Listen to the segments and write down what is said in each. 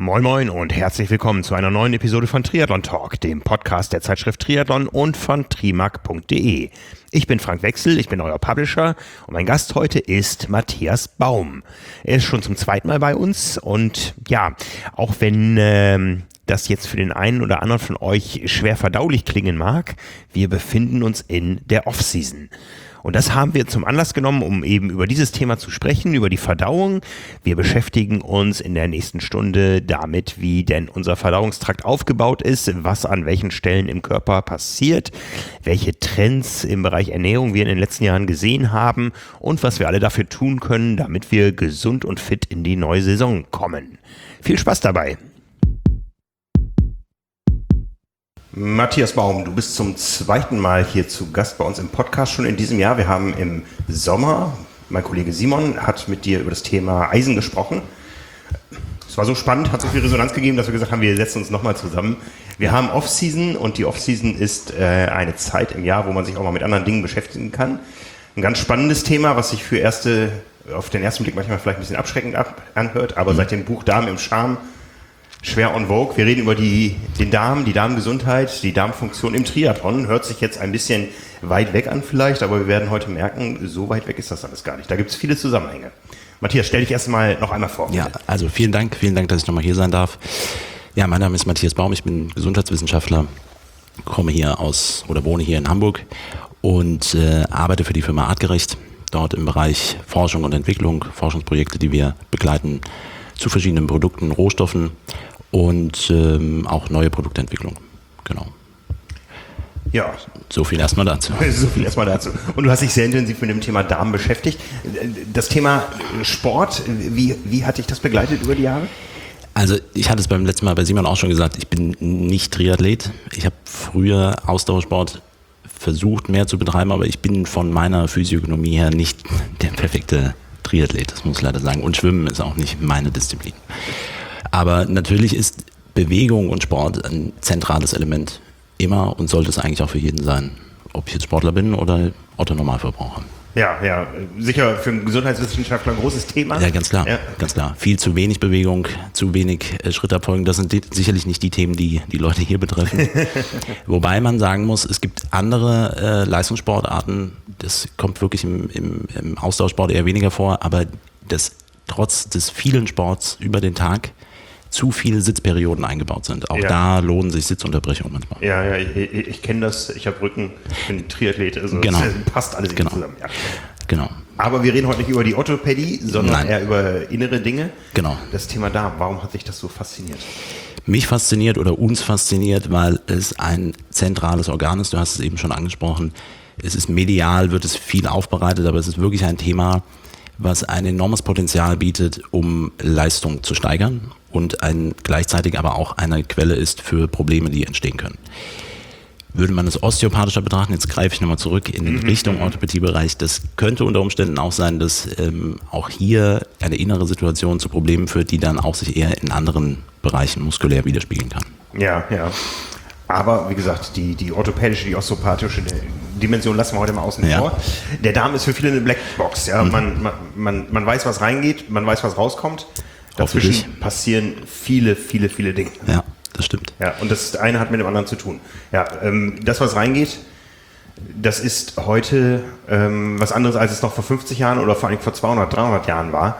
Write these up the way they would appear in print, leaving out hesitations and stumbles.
Moin Moin und herzlich willkommen zu einer neuen Episode von Triathlon Talk, dem Podcast der Zeitschrift Triathlon und von trimark.de. Ich bin Frank Wechsel, ich bin euer Publisher und mein Gast heute ist Matthias Baum. Er ist schon zum zweiten Mal bei uns und ja, auch wenn das jetzt für den einen oder anderen von euch schwer verdaulich klingen mag, wir befinden uns in der Off-Season. Und das haben wir zum Anlass genommen, um eben über dieses Thema zu sprechen, über die Verdauung. Wir beschäftigen uns in der nächsten Stunde damit, wie denn unser Verdauungstrakt aufgebaut ist, was an welchen Stellen im Körper passiert, welche Trends im Bereich Ernährung wir in den letzten Jahren gesehen haben und was wir alle dafür tun können, damit wir gesund und fit in die neue Saison kommen. Viel Spaß dabei! Matthias Baum, du bist zum zweiten Mal hier zu Gast bei uns im Podcast schon in diesem Jahr. Wir haben im Sommer, mein Kollege Simon hat mit dir über das Thema Eisen gesprochen. Es war so spannend, hat so viel Resonanz gegeben, dass wir gesagt haben, wir setzen uns nochmal zusammen. Wir haben Off-Season und die Off-Season ist eine Zeit im Jahr, wo man sich auch mal mit anderen Dingen beschäftigen kann. Ein ganz spannendes Thema, was sich auf den ersten Blick manchmal vielleicht ein bisschen abschreckend anhört, aber seit dem Buch Darm im Charme schwer en vogue. Wir reden über den Darm, die Darmgesundheit, die Darmfunktion im Triathlon. Hört sich jetzt ein bisschen weit weg an vielleicht, aber wir werden heute merken, so weit weg ist das alles gar nicht. Da gibt es viele Zusammenhänge. Matthias, stell dich erst mal noch einmal vor. Ja, also vielen Dank, dass ich nochmal hier sein darf. Ja, mein Name ist Matthias Baum, ich bin Gesundheitswissenschaftler, wohne hier in Hamburg und arbeite für die Firma Artgerecht, dort im Bereich Forschung und Entwicklung, Forschungsprojekte, die wir begleiten zu verschiedenen Produkten, Rohstoffen und auch neue Produktentwicklung. Genau. Ja. So viel erstmal dazu. Und du hast dich sehr intensiv mit dem Thema Darm beschäftigt. Das Thema Sport, wie hat dich das begleitet über die Jahre? Also ich hatte es beim letzten Mal bei Simon auch schon gesagt, ich bin nicht Triathlet. Ich habe früher Ausdauersport versucht mehr zu betreiben, aber ich bin von meiner Physiognomie her nicht der perfekte Triathlet, das muss ich leider sagen. Und Schwimmen ist auch nicht meine Disziplin. Aber natürlich ist Bewegung und Sport ein zentrales Element immer und sollte es eigentlich auch für jeden sein. Ob ich jetzt Sportler bin oder Otto-Normalverbraucher. Ja, sicher für einen Gesundheitswissenschaftler ein großes Thema. Ja, ganz klar, ganz klar. Viel zu wenig Bewegung, zu wenig Schrittabfolgen, das sind sicherlich nicht die Themen, die die Leute hier betreffen. Wobei man sagen muss, es gibt andere Leistungssportarten, das kommt wirklich im Ausdauersport eher weniger vor, aber trotz des vielen Sports über den Tag zu viele Sitzperioden eingebaut sind. Auch da lohnen sich Sitzunterbrechungen manchmal. Ja, ich kenne das. Ich habe Rücken, ich bin Triathlet, also genau. Das passt alles zusammen. Ja. Genau. Aber wir reden heute nicht über die Orthopädie, sondern eher über innere Dinge. Genau. Das Thema Darm, warum hat sich das so fasziniert? Mich fasziniert oder uns fasziniert, weil es ein zentrales Organ ist. Du hast es eben schon angesprochen. Es ist medial, wird es viel aufbereitet, aber es ist wirklich ein Thema, was ein enormes Potenzial bietet, um Leistung zu steigern und gleichzeitig aber auch eine Quelle ist für Probleme, die entstehen können. Würde man es osteopathischer betrachten, jetzt greife ich nochmal zurück in den Richtung Orthopädiebereich, das könnte unter Umständen auch sein, dass auch hier eine innere Situation zu Problemen führt, die dann auch sich eher in anderen Bereichen muskulär widerspiegeln kann. Ja. Aber wie gesagt, die orthopädische, die osteopathische Dimension lassen wir heute mal außen vor. Der Darm ist für viele eine Blackbox. Ja? Man weiß, was reingeht, man weiß, was rauskommt. Dazwischen passieren viele Dinge. Ja, das stimmt. Ja, und das eine hat mit dem anderen zu tun. Ja, das, was reingeht, das ist heute was anderes, als es noch vor 50 Jahren oder vor allem vor 200, 300 Jahren war.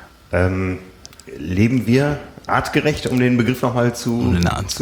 Leben wir artgerecht, um den Begriff nochmal zu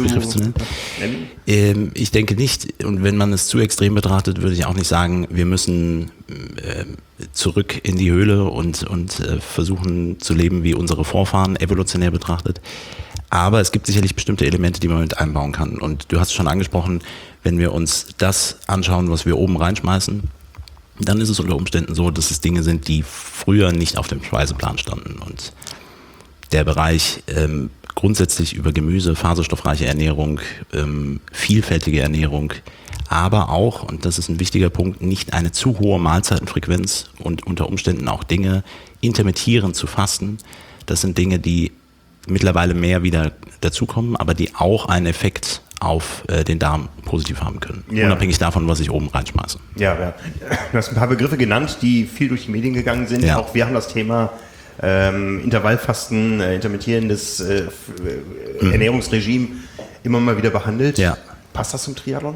nennen? Ich denke nicht. Und wenn man es zu extrem betrachtet, würde ich auch nicht sagen, wir müssen zurück in die Höhle und versuchen zu leben wie unsere Vorfahren, evolutionär betrachtet. Aber es gibt sicherlich bestimmte Elemente, die man mit einbauen kann. Und du hast es schon angesprochen, wenn wir uns das anschauen, was wir oben reinschmeißen, dann ist es unter Umständen so, dass es Dinge sind, die früher nicht auf dem Speiseplan standen. Und der Bereich grundsätzlich über Gemüse, faserstoffreiche Ernährung, vielfältige Ernährung, aber auch, und das ist ein wichtiger Punkt, nicht eine zu hohe Mahlzeitenfrequenz und unter Umständen auch Dinge intermittierend zu fasten. Das sind Dinge, die mittlerweile mehr wieder dazukommen, aber die auch einen Effekt auf den Darm positiv haben können. Ja. Unabhängig davon, was ich oben reinschmeiße. Ja. Du hast ein paar Begriffe genannt, die viel durch die Medien gegangen sind. Ja. Auch wir haben das Thema Intervallfasten, intermittierendes Ernährungsregime immer mal wieder behandelt. Ja. Passt das zum Triathlon?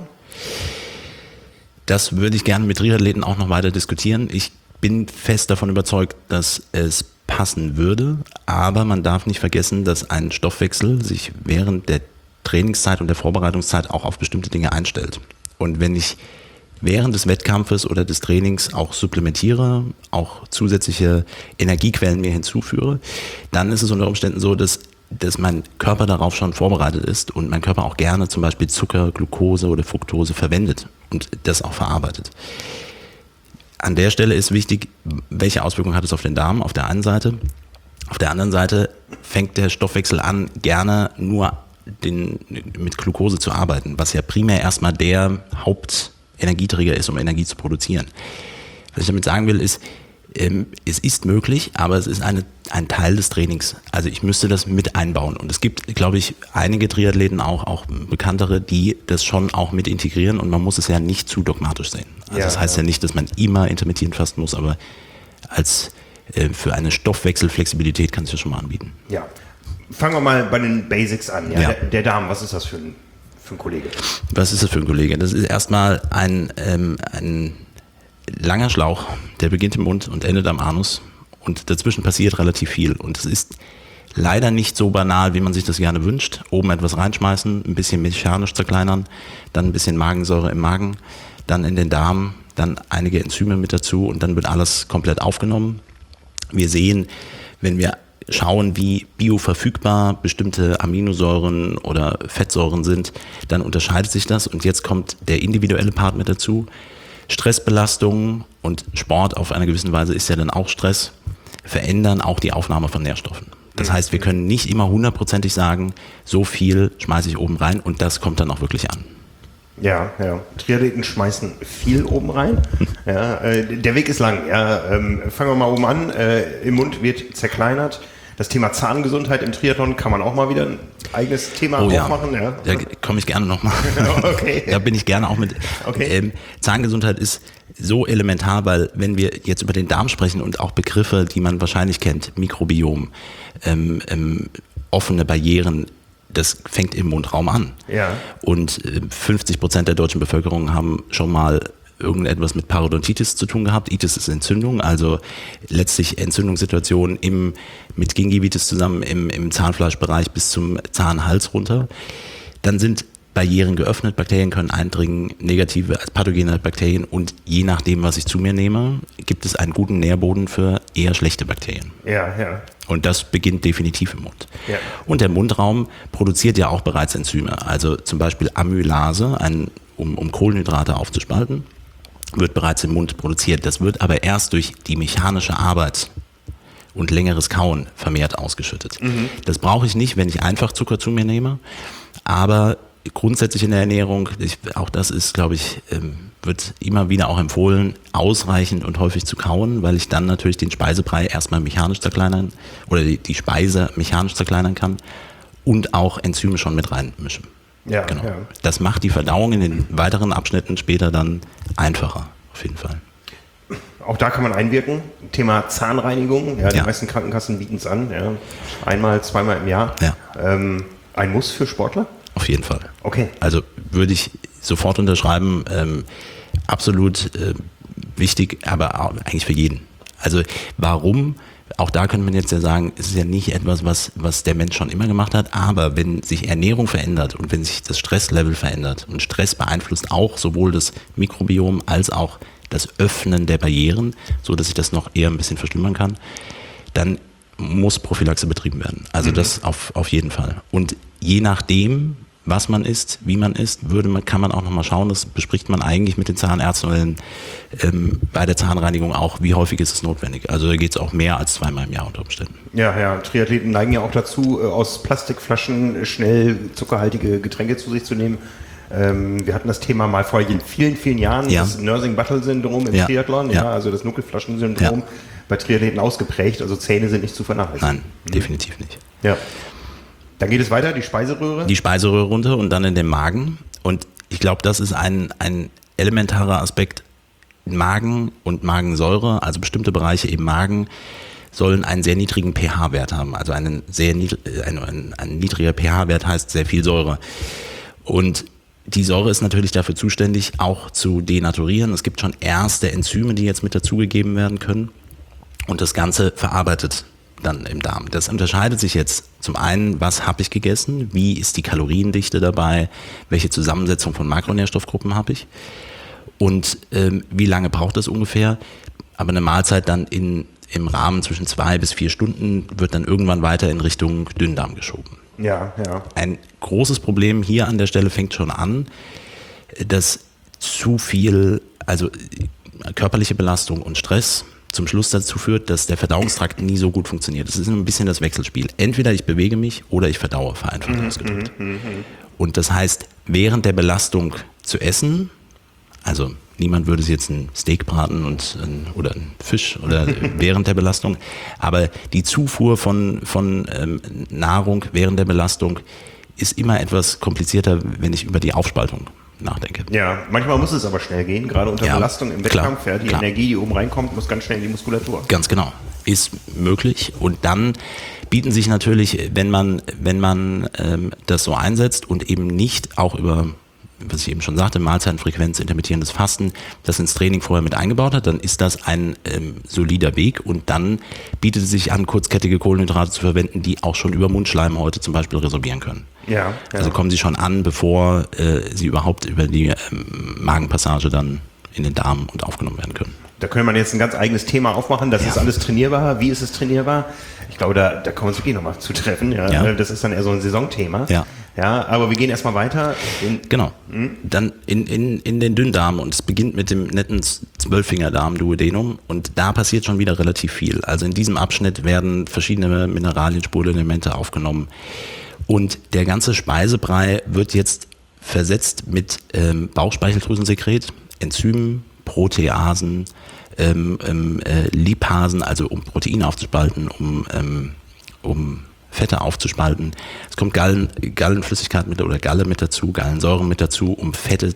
Das würde ich gerne mit Triathleten auch noch weiter diskutieren. Ich bin fest davon überzeugt, dass es passen würde, aber man darf nicht vergessen, dass ein Stoffwechsel sich während der Trainingszeit und der Vorbereitungszeit auch auf bestimmte Dinge einstellt. Und wenn ich während des Wettkampfes oder des Trainings auch supplementiere, auch zusätzliche Energiequellen mir hinzuführe, dann ist es unter Umständen so, dass mein Körper darauf schon vorbereitet ist und mein Körper auch gerne zum Beispiel Zucker, Glucose oder Fructose verwendet und das auch verarbeitet. An der Stelle ist wichtig, welche Auswirkungen hat es auf den Darm auf der einen Seite. Auf der anderen Seite fängt der Stoffwechsel an, gerne nur mit Glucose zu arbeiten, was ja primär erstmal der Hauptenergieträger ist, um Energie zu produzieren. Was ich damit sagen will, ist, es ist möglich, aber es ist ein Teil des Trainings. Also ich müsste das mit einbauen. Und es gibt, glaube ich, einige Triathleten, auch bekanntere, die das schon auch mit integrieren. Und man muss es ja nicht zu dogmatisch sehen. Also das heißt ja nicht, dass man immer intermittierend fasten muss, aber für eine Stoffwechselflexibilität kann es ja schon mal anbieten. Ja. Fangen wir mal bei den Basics an. Ja. Der Darm, was ist das für ein Kollege? Was ist das für ein Kollege? Das ist erstmal ein langer Schlauch, der beginnt im Mund und endet am Anus und dazwischen passiert relativ viel und es ist leider nicht so banal, wie man sich das gerne wünscht. Oben etwas reinschmeißen, ein bisschen mechanisch zerkleinern, dann ein bisschen Magensäure im Magen, dann in den Darm, dann einige Enzyme mit dazu und dann wird alles komplett aufgenommen. Wir sehen, wenn wir schauen, wie bioverfügbar bestimmte Aminosäuren oder Fettsäuren sind, dann unterscheidet sich das und jetzt kommt der individuelle Part mit dazu. Stressbelastungen und Sport auf eine gewisse Weise ist ja dann auch Stress, verändern auch die Aufnahme von Nährstoffen. Das heißt, wir können nicht immer 100%ig sagen, so viel schmeiße ich oben rein und das kommt dann auch wirklich an. Ja. Triathleten schmeißen viel oben rein. Ja, der Weg ist lang. Ja, fangen wir mal oben an. Im Mund wird zerkleinert. Das Thema Zahngesundheit im Triathlon kann man auch mal wieder ein eigenes Thema aufmachen. Ja. Da komme ich gerne nochmal. Okay. Da bin ich gerne auch mit. Okay. Zahngesundheit ist so elementar, weil wenn wir jetzt über den Darm sprechen und auch Begriffe, die man wahrscheinlich kennt, Mikrobiom, offene Barrieren, das fängt im Mundraum an. Ja. Und 50% der deutschen Bevölkerung haben schon mal irgendetwas mit Parodontitis zu tun gehabt. Itis ist Entzündung, also letztlich Entzündungssituationen mit Gingivitis zusammen im Zahnfleischbereich bis zum Zahnhals runter. Dann sind Barrieren geöffnet, Bakterien können eindringen, negative als pathogene Bakterien und je nachdem, was ich zu mir nehme, gibt es einen guten Nährboden für eher schlechte Bakterien. Ja. Und das beginnt definitiv im Mund. Ja. Und der Mundraum produziert ja auch bereits Enzyme, also zum Beispiel Amylase, um Kohlenhydrate aufzuspalten, wird bereits im Mund produziert. Das wird aber erst durch die mechanische Arbeit und längeres Kauen vermehrt ausgeschüttet. Das brauche ich nicht, wenn ich einfach Zucker zu mir nehme, aber grundsätzlich in der Ernährung, auch das ist, glaube ich, wird immer wieder auch empfohlen, ausreichend und häufig zu kauen, weil ich dann natürlich den Speisebrei erstmal mechanisch zerkleinern oder die Speise mechanisch zerkleinern kann und auch Enzyme schon mit reinmischen. Ja, genau. Ja. Das macht die Verdauung in den weiteren Abschnitten später dann einfacher, auf jeden Fall. Auch da kann man einwirken. Thema Zahnreinigung. Ja, die meisten Krankenkassen bieten es an. Ja. Einmal, zweimal im Jahr. Ja. Ein Muss für Sportler? Auf jeden Fall. Okay. Also würde ich sofort unterschreiben. Absolut wichtig, aber auch eigentlich für jeden. Also warum? Auch da könnte man jetzt ja sagen, es ist ja nicht etwas, was der Mensch schon immer gemacht hat, aber wenn sich Ernährung verändert und wenn sich das Stresslevel verändert und Stress beeinflusst auch sowohl das Mikrobiom als auch das Öffnen der Barrieren, so dass ich das noch eher ein bisschen verschlimmern kann, dann muss Prophylaxe betrieben werden. Also das auf jeden Fall. Und je nachdem, was man isst, wie man isst, kann man auch nochmal schauen, das bespricht man eigentlich mit den Zahnärzten oder bei der Zahnreinigung auch, wie häufig ist es notwendig. Also da geht es auch mehr als zweimal im Jahr unter Umständen. Ja, Triathleten neigen ja auch dazu, aus Plastikflaschen schnell zuckerhaltige Getränke zu sich zu nehmen. Wir hatten das Thema mal vor vielen, vielen Jahren, das Nursing-Battle-Syndrom im Triathlon, also das Nuckelflaschen-Syndrom bei Triathleten ausgeprägt, also Zähne sind nicht zu vernachlässigen. Nein, definitiv nicht. Ja. Dann geht es weiter, die Speiseröhre? Die Speiseröhre runter und dann in den Magen. Und ich glaube, das ist ein elementarer Aspekt. Magen und Magensäure, also bestimmte Bereiche im Magen, sollen einen sehr niedrigen pH-Wert haben. Also ein niedriger pH-Wert heißt sehr viel Säure. Und die Säure ist natürlich dafür zuständig, auch zu denaturieren. Es gibt schon erste Enzyme, die jetzt mit dazugegeben werden können. Und das Ganze verarbeitet dann im Darm. Das unterscheidet sich jetzt zum einen, was habe ich gegessen, wie ist die Kaloriendichte dabei, welche Zusammensetzung von Makronährstoffgruppen habe ich und wie lange braucht das ungefähr. Aber eine Mahlzeit dann im Rahmen zwischen 2 bis 4 Stunden wird dann irgendwann weiter in Richtung Dünndarm geschoben. Ja. Ein großes Problem hier an der Stelle fängt schon an, dass zu viel, also körperliche Belastung und Stress zum Schluss dazu führt, dass der Verdauungstrakt nie so gut funktioniert. Das ist ein bisschen das Wechselspiel. Entweder ich bewege mich oder ich verdaue, vereinfacht ausgedrückt. Und das heißt, während der Belastung zu essen, also niemand würde sich jetzt ein Steak braten oder einen Fisch oder während der Belastung, aber die Zufuhr von Nahrung während der Belastung ist immer etwas komplizierter, wenn ich über die Aufspaltung nachdenke. Ja, manchmal muss es aber schnell gehen, gerade unter Belastung im Wettkampf. Die Energie, die oben reinkommt, muss ganz schnell in die Muskulatur. Ganz genau, ist möglich. Und dann bieten sich natürlich, wenn man das so einsetzt und eben nicht auch über, was ich eben schon sagte, Mahlzeitenfrequenz, intermittierendes Fasten, das ins Training vorher mit eingebaut hat, dann ist das ein solider Weg und dann bietet es sich an, kurzkettige Kohlenhydrate zu verwenden, die auch schon über Mundschleimhäute zum Beispiel resorbieren können. Ja. Also kommen sie schon an, bevor sie überhaupt über die Magenpassage dann in den Darm und aufgenommen werden können. Da könnte man jetzt ein ganz eigenes Thema aufmachen. Das ist alles trainierbar. Wie ist es trainierbar? Ich glaube, da können wir uns wirklich nochmal zutreffen. Ja. Das ist dann eher so ein Saisonthema. Ja, aber wir gehen erstmal weiter. Dann in den Dünndarm und es beginnt mit dem netten 12-Fingerdarm, Duodenum, und da passiert schon wieder relativ viel. Also in diesem Abschnitt werden verschiedene Mineralien, Spurenelemente aufgenommen und der ganze Speisebrei wird jetzt versetzt mit Bauchspeicheldrüsensekret, Enzymen, Proteasen, Lipasen, also um Proteine aufzuspalten, um Fette aufzuspalten. Es kommt Gallenflüssigkeit mit oder Galle mit dazu, Gallensäure mit dazu, um Fette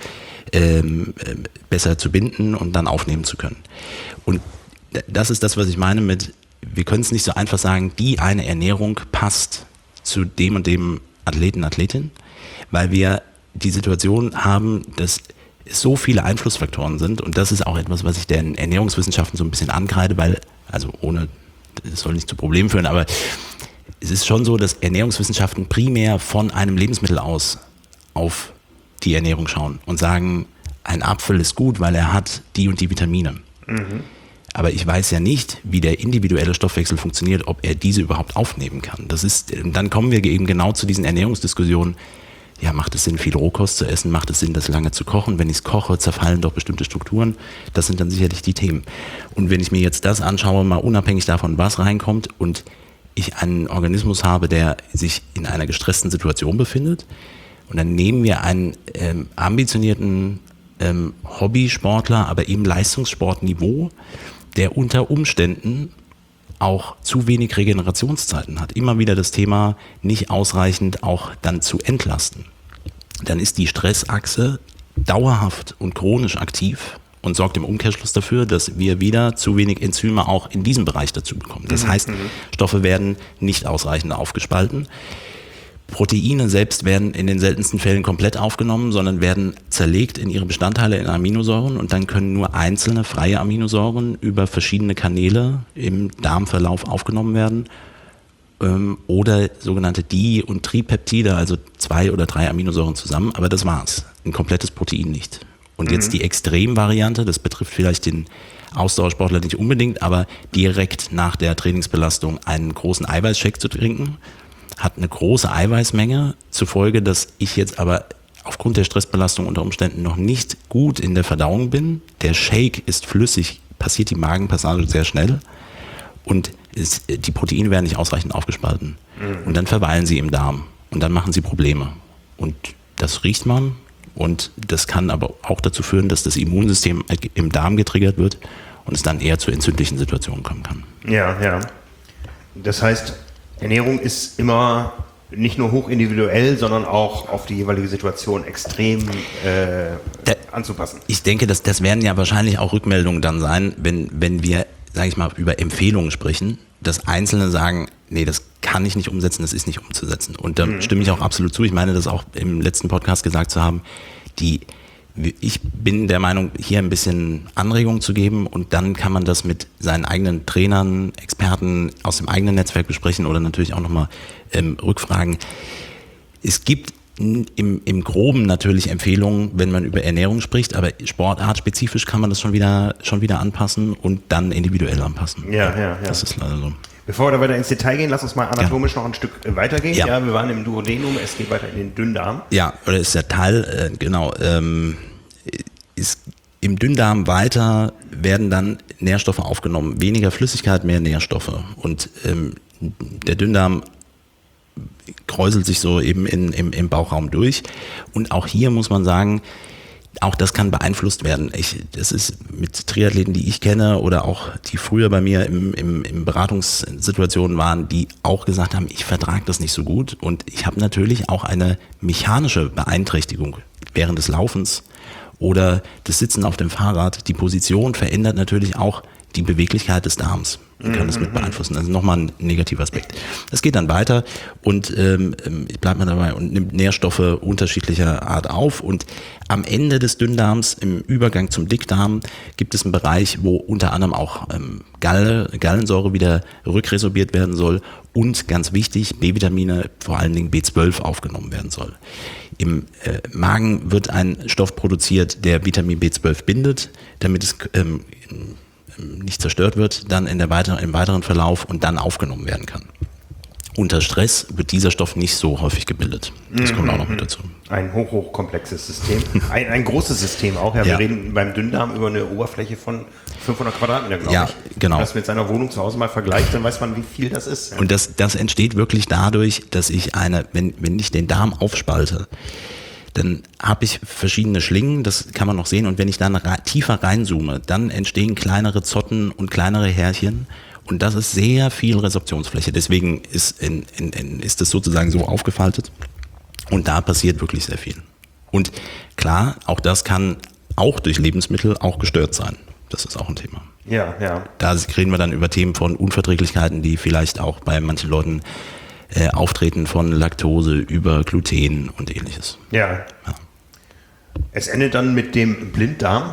besser zu binden und dann aufnehmen zu können. Und das ist das, was ich meine mit, wir können es nicht so einfach sagen, die eine Ernährung passt zu dem und dem Athleten, Athletin, weil wir die Situation haben, dass es so viele Einflussfaktoren sind und das ist auch etwas, was ich den Ernährungswissenschaften so ein bisschen ankreide, weil, also ohne, das soll nicht zu Problemen führen, aber es ist schon so, dass Ernährungswissenschaften primär von einem Lebensmittel aus auf die Ernährung schauen und sagen, ein Apfel ist gut, weil er hat die und die Vitamine. Aber ich weiß ja nicht, wie der individuelle Stoffwechsel funktioniert, ob er diese überhaupt aufnehmen kann. Dann kommen wir eben genau zu diesen Ernährungsdiskussionen. Ja, macht es Sinn, viel Rohkost zu essen? Macht es Sinn, das lange zu kochen? Wenn ich es koche, zerfallen doch bestimmte Strukturen. Das sind dann sicherlich die Themen. Und wenn ich mir jetzt das anschaue, mal unabhängig davon, was reinkommt und ich einen Organismus habe, der sich in einer gestressten Situation befindet und dann nehmen wir einen ambitionierten Hobbysportler, aber eben Leistungssportniveau, der unter Umständen auch zu wenig Regenerationszeiten hat. Immer wieder das Thema, nicht ausreichend auch dann zu entlasten. Dann ist die Stressachse dauerhaft und chronisch aktiv und sorgt im Umkehrschluss dafür, dass wir wieder zu wenig Enzyme auch in diesem Bereich dazu bekommen. Das heißt, Stoffe werden nicht ausreichend aufgespalten. Proteine selbst werden in den seltensten Fällen komplett aufgenommen, sondern werden zerlegt in ihre Bestandteile in Aminosäuren und dann können nur einzelne freie Aminosäuren über verschiedene Kanäle im Darmverlauf aufgenommen werden oder sogenannte Di- und Tripeptide, also 2 oder 3 Aminosäuren zusammen, aber das war's. Ein komplettes Protein nicht. Und jetzt die Extremvariante, das betrifft vielleicht den Ausdauersportler nicht unbedingt, aber direkt nach der Trainingsbelastung einen großen Eiweißshake zu trinken, hat eine große Eiweißmenge, zufolge, dass ich jetzt aber aufgrund der Stressbelastung unter Umständen noch nicht gut in der Verdauung bin. Der Shake ist flüssig, passiert die Magenpassage sehr schnell und die Proteine werden nicht ausreichend aufgespalten. Und dann verweilen sie im Darm und dann machen sie Probleme. Und das riecht man und das kann aber auch dazu führen, dass das Immunsystem im Darm getriggert wird und es dann eher zu entzündlichen Situationen kommen kann. Ja. Das heißt, Ernährung ist immer nicht nur hochindividuell, sondern auch auf die jeweilige Situation extrem anzupassen. Ich denke, das werden ja wahrscheinlich auch Rückmeldungen dann sein, wenn wir sage ich mal, über Empfehlungen sprechen, dass Einzelne sagen, nee, das kann ich nicht umsetzen, das ist nicht umzusetzen. Und da stimme ich auch absolut zu. Ich meine, das auch im letzten Podcast gesagt zu haben, ich bin der Meinung, hier ein bisschen Anregung zu geben und dann kann man das mit seinen eigenen Trainern, Experten aus dem eigenen Netzwerk besprechen oder natürlich auch nochmal rückfragen. Es gibt im Groben natürlich Empfehlungen, wenn man über Ernährung spricht, aber sportartspezifisch kann man das schon wieder anpassen und dann individuell anpassen. Ja. Das ist leider so. Bevor wir da weiter ins Detail gehen, lass uns mal anatomisch noch ein Stück weitergehen. Ja, wir waren im Duodenum, es geht weiter in den Dünndarm. Ja, oder ist der Teil, genau, ist im Dünndarm weiter werden dann Nährstoffe aufgenommen. Weniger Flüssigkeit, mehr Nährstoffe. Und der Dünndarm kräuselt sich so eben im Bauchraum durch. Und auch hier muss man sagen, auch das kann beeinflusst werden. Das ist mit Triathleten, die ich kenne oder auch die früher bei mir im Beratungssituationen waren, die auch gesagt haben, ich vertrage das nicht so gut. Und ich habe natürlich auch eine mechanische Beeinträchtigung während des Laufens oder das Sitzen auf dem Fahrrad. Die Position verändert natürlich auch die Beweglichkeit des Darms. Man kann das mit beeinflussen. Das ist nochmal ein negativer Aspekt. Es geht dann weiter und bleibt man dabei und nimmt Nährstoffe unterschiedlicher Art auf. Und am Ende des Dünndarms, im Übergang zum Dickdarm, gibt es einen Bereich, wo unter anderem auch Gallensäure wieder rückresorbiert werden soll und ganz wichtig, B-Vitamine, vor allen Dingen B12 aufgenommen werden soll. Im Magen wird ein Stoff produziert, der Vitamin B12 bindet, damit es nicht zerstört wird, dann im weiteren Verlauf und dann aufgenommen werden kann. Unter Stress wird dieser Stoff nicht so häufig gebildet. Das kommt auch noch mit dazu. Ein hochkomplexes System. Ein großes System auch. Ja, wir reden beim Dünndarm über eine Oberfläche von 500 Quadratmeter, glaube ich. Ja, genau. Wenn man das mit seiner Wohnung zu Hause mal vergleicht, dann weiß man, wie viel das ist. Ja. Und das entsteht wirklich dadurch, dass ich wenn ich den Darm aufspalte, dann habe ich verschiedene Schlingen, das kann man noch sehen. Und wenn ich dann tiefer reinzoome, dann entstehen kleinere Zotten und kleinere Härchen. Und das ist sehr viel Resorptionsfläche. Deswegen ist das sozusagen so aufgefaltet. Und da passiert wirklich sehr viel. Und klar, auch das kann auch durch Lebensmittel auch gestört sein. Das ist auch ein Thema. Ja. Da reden wir dann über Themen von Unverträglichkeiten, die vielleicht auch bei manchen Leuten auftreten, von Laktose über Gluten und ähnliches. Ja. Es endet dann mit dem Blinddarm.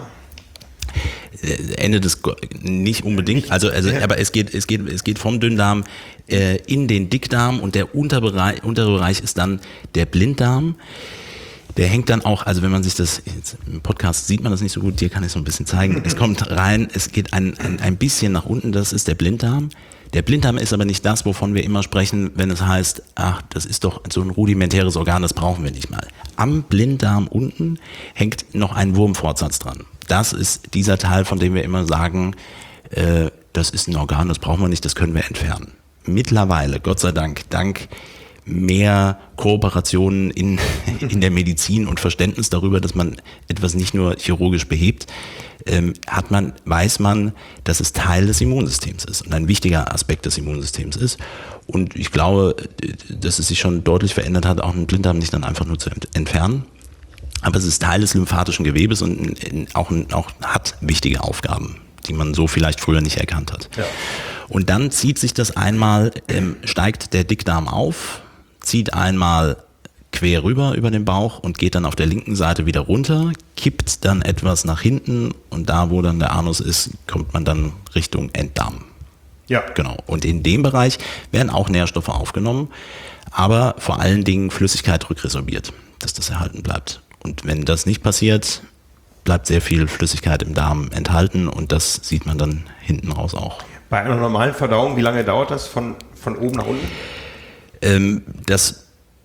Endet es nicht unbedingt, aber es geht vom Dünndarm in den Dickdarm und der untere Bereich ist dann der Blinddarm. Der hängt dann auch, also wenn man sich das, jetzt im Podcast sieht man das nicht so gut, dir kann ich so ein bisschen zeigen. Es kommt rein, es geht ein bisschen nach unten, das ist der Blinddarm. Der Blinddarm ist aber nicht das, wovon wir immer sprechen, wenn es heißt, ach, das ist doch so ein rudimentäres Organ, das brauchen wir nicht mal. Am Blinddarm unten hängt noch ein Wurmfortsatz dran. Das ist dieser Teil, von dem wir immer sagen, das ist ein Organ, das brauchen wir nicht, das können wir entfernen. Mittlerweile, Gott sei Dank, dank mehr Kooperationen in der Medizin und Verständnis darüber, dass man etwas nicht nur chirurgisch behebt, weiß man, dass es Teil des Immunsystems ist und ein wichtiger Aspekt des Immunsystems ist. Und ich glaube, dass es sich schon deutlich verändert hat, auch einen Blinddarm nicht dann einfach nur zu entfernen. Aber es ist Teil des lymphatischen Gewebes und auch hat wichtige Aufgaben, die man so vielleicht früher nicht erkannt hat. Ja. Und dann zieht sich das einmal, steigt der Dickdarm auf, zieht einmal quer rüber über den Bauch und geht dann auf der linken Seite wieder runter, kippt dann etwas nach hinten und da, wo dann der Anus ist, kommt man dann Richtung Enddarm. Ja. Genau. Und in dem Bereich werden auch Nährstoffe aufgenommen, aber vor allen Dingen Flüssigkeit rückresorbiert, dass das erhalten bleibt. Und wenn das nicht passiert, bleibt sehr viel Flüssigkeit im Darm enthalten und das sieht man dann hinten raus auch. Bei einer normalen Verdauung, wie lange dauert das von oben nach unten? Das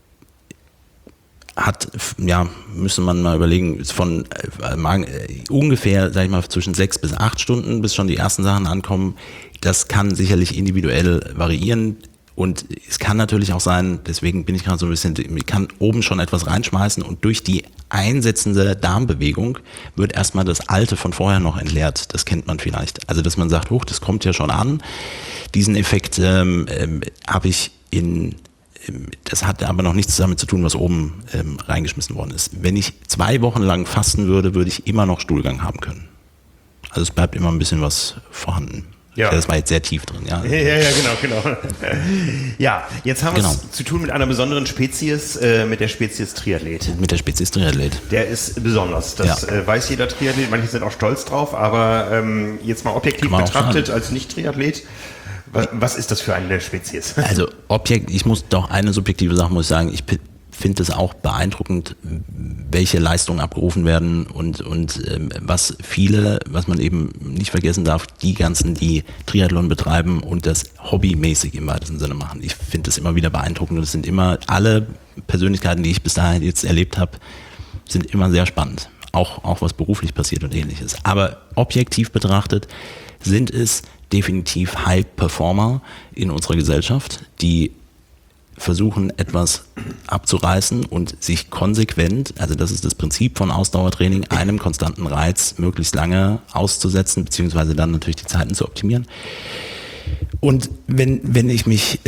müsste man mal überlegen, von ungefähr, sag ich mal, zwischen 6 bis 8 Stunden, bis schon die ersten Sachen ankommen. Das kann sicherlich individuell variieren. Und es kann natürlich auch sein, deswegen bin ich gerade so ein bisschen, ich kann oben schon etwas reinschmeißen und durch die einsetzende Darmbewegung wird erstmal das Alte von vorher noch entleert. Das kennt man vielleicht. Also, dass man sagt, das kommt ja schon an. Diesen Effekt habe ich das hat aber noch nichts damit zu tun, was oben reingeschmissen worden ist. Wenn ich 2 Wochen lang fasten würde, würde ich immer noch Stuhlgang haben können. Also es bleibt immer ein bisschen was vorhanden. Ja. Das war jetzt sehr tief drin, ja. Ja, genau. Ja, jetzt haben wir es zu tun mit einer besonderen Spezies, mit der Spezies Triathlet. Mit der Spezies Triathlet. Der ist besonders. Das weiß jeder Triathlet. Manche sind auch stolz drauf, aber jetzt mal objektiv betrachtet als Nicht-Triathlet, was ist das für eine Spezies? Also ich muss doch eine subjektive Sache muss ich sagen, ich finde es auch beeindruckend, welche Leistungen abgerufen werden und was man eben nicht vergessen darf, die ganzen, die Triathlon betreiben und das hobbymäßig im weitesten Sinne machen. Ich finde es immer wieder beeindruckend und es sind immer alle Persönlichkeiten, die ich bis dahin jetzt erlebt habe, sind immer sehr spannend. Auch was beruflich passiert und ähnliches. Aber objektiv betrachtet sind es definitiv High-Performer in unserer Gesellschaft, die versuchen, etwas abzureißen und sich konsequent, also das ist das Prinzip von Ausdauertraining, einem konstanten Reiz möglichst lange auszusetzen, beziehungsweise dann natürlich die Zeiten zu optimieren. Und wenn ich mich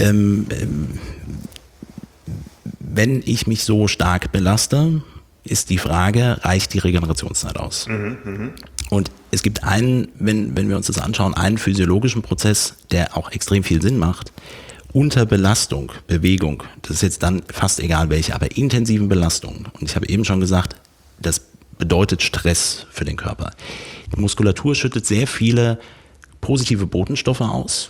so stark belaste, ist die Frage, reicht die Regenerationszeit aus? Und es gibt wenn wir uns das anschauen, einen physiologischen Prozess, der auch extrem viel Sinn macht. Unter Belastung, Bewegung, das ist jetzt dann fast egal welche, aber intensiven Belastungen. Und ich habe eben schon gesagt, das bedeutet Stress für den Körper. Die Muskulatur schüttet sehr viele positive Botenstoffe aus,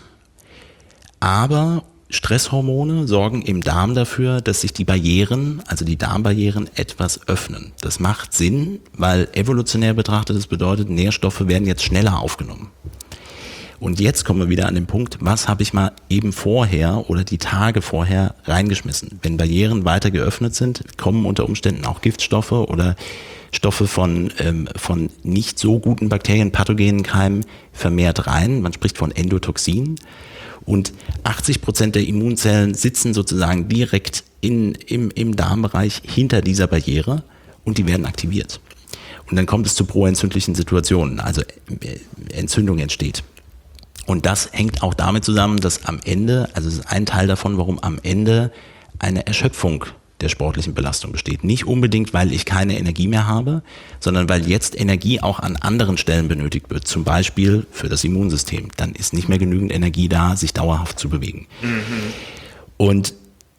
aber Stresshormone sorgen im Darm dafür, dass sich die Barrieren, also die Darmbarrieren, etwas öffnen. Das macht Sinn, weil evolutionär betrachtet, das bedeutet, Nährstoffe werden jetzt schneller aufgenommen. Und jetzt kommen wir wieder an den Punkt, was habe ich mal eben vorher oder die Tage vorher reingeschmissen? Wenn Barrieren weiter geöffnet sind, kommen unter Umständen auch Giftstoffe oder Stoffe von nicht so guten Bakterien, pathogenen Keimen vermehrt rein. Man spricht von Endotoxin. Und 80% der Immunzellen sitzen sozusagen direkt im Darmbereich hinter dieser Barriere und die werden aktiviert. Und dann kommt es zu proentzündlichen Situationen, also Entzündung entsteht. Und das hängt auch damit zusammen, dass am Ende, also das ist ein Teil davon, warum am Ende eine Erschöpfung der sportlichen Belastung besteht. Nicht unbedingt, weil ich keine Energie mehr habe, sondern weil jetzt Energie auch an anderen Stellen benötigt wird. Zum Beispiel für das Immunsystem. Dann ist nicht mehr genügend Energie da, sich dauerhaft zu bewegen. Und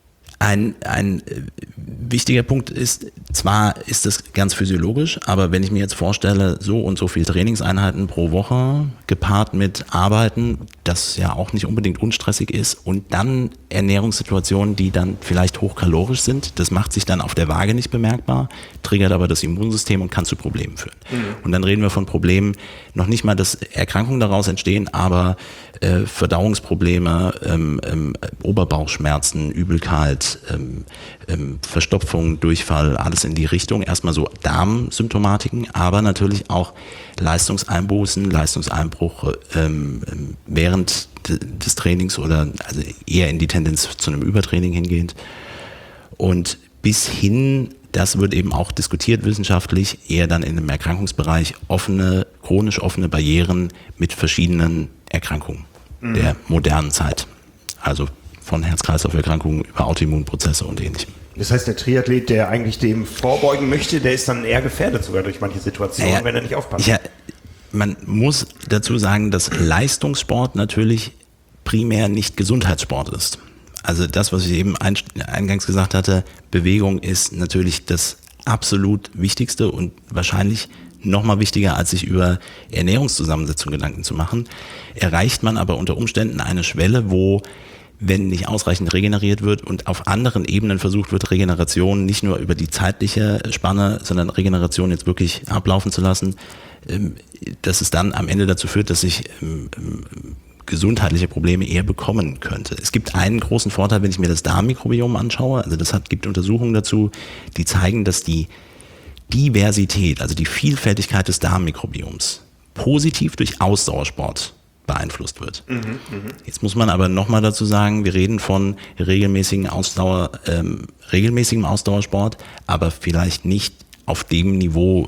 ein wichtiger Punkt ist, zwar ist das ganz physiologisch, aber wenn ich mir jetzt vorstelle, so und so viele Trainingseinheiten pro Woche gepaart mit Arbeiten, das ja auch nicht unbedingt unstressig ist und dann Ernährungssituationen, die dann vielleicht hochkalorisch sind, das macht sich dann auf der Waage nicht bemerkbar, triggert aber das Immunsystem und kann zu Problemen führen. Und dann reden wir von Problemen, noch nicht mal, dass Erkrankungen daraus entstehen, aber Verdauungsprobleme, Oberbauchschmerzen, Übelkeit, Verstopfung, Durchfall, alles in die Richtung. Erstmal so Darmsymptomatiken, aber natürlich auch Leistungseinbußen, Leistungseinbruch während des Trainings oder also eher in die Tendenz zu einem Übertraining hingehend. Und bis hin, das wird eben auch diskutiert wissenschaftlich, eher dann in einem Erkrankungsbereich chronisch offene Barrieren mit verschiedenen Erkrankungen der modernen Zeit. Also von Herz-Kreislauf-Erkrankungen über Autoimmunprozesse und ähnlichem. Das heißt, der Triathlet, der eigentlich dem vorbeugen möchte, der ist dann eher gefährdet sogar durch manche Situationen, wenn er nicht aufpasst. Ja, man muss dazu sagen, dass Leistungssport natürlich primär nicht Gesundheitssport ist. Also das, was ich eben eingangs gesagt hatte, Bewegung ist natürlich das absolut Wichtigste und wahrscheinlich noch mal wichtiger, als sich über Ernährungszusammensetzung Gedanken zu machen. Erreicht man aber unter Umständen eine Schwelle, wo, wenn nicht ausreichend regeneriert wird und auf anderen Ebenen versucht wird, Regeneration nicht nur über die zeitliche Spanne, sondern Regeneration jetzt wirklich ablaufen zu lassen, dass es dann am Ende dazu führt, dass ich gesundheitliche Probleme eher bekommen könnte. Es gibt einen großen Vorteil, wenn ich mir das Darmmikrobiom anschaue, also gibt Untersuchungen dazu, die zeigen, dass die Diversität, also die Vielfältigkeit des Darmmikrobioms Positiv durch Ausdauersport beeinflusst wird. Jetzt muss man aber nochmal dazu sagen, wir reden von regelmäßigem Ausdauersport, aber vielleicht nicht auf dem Niveau,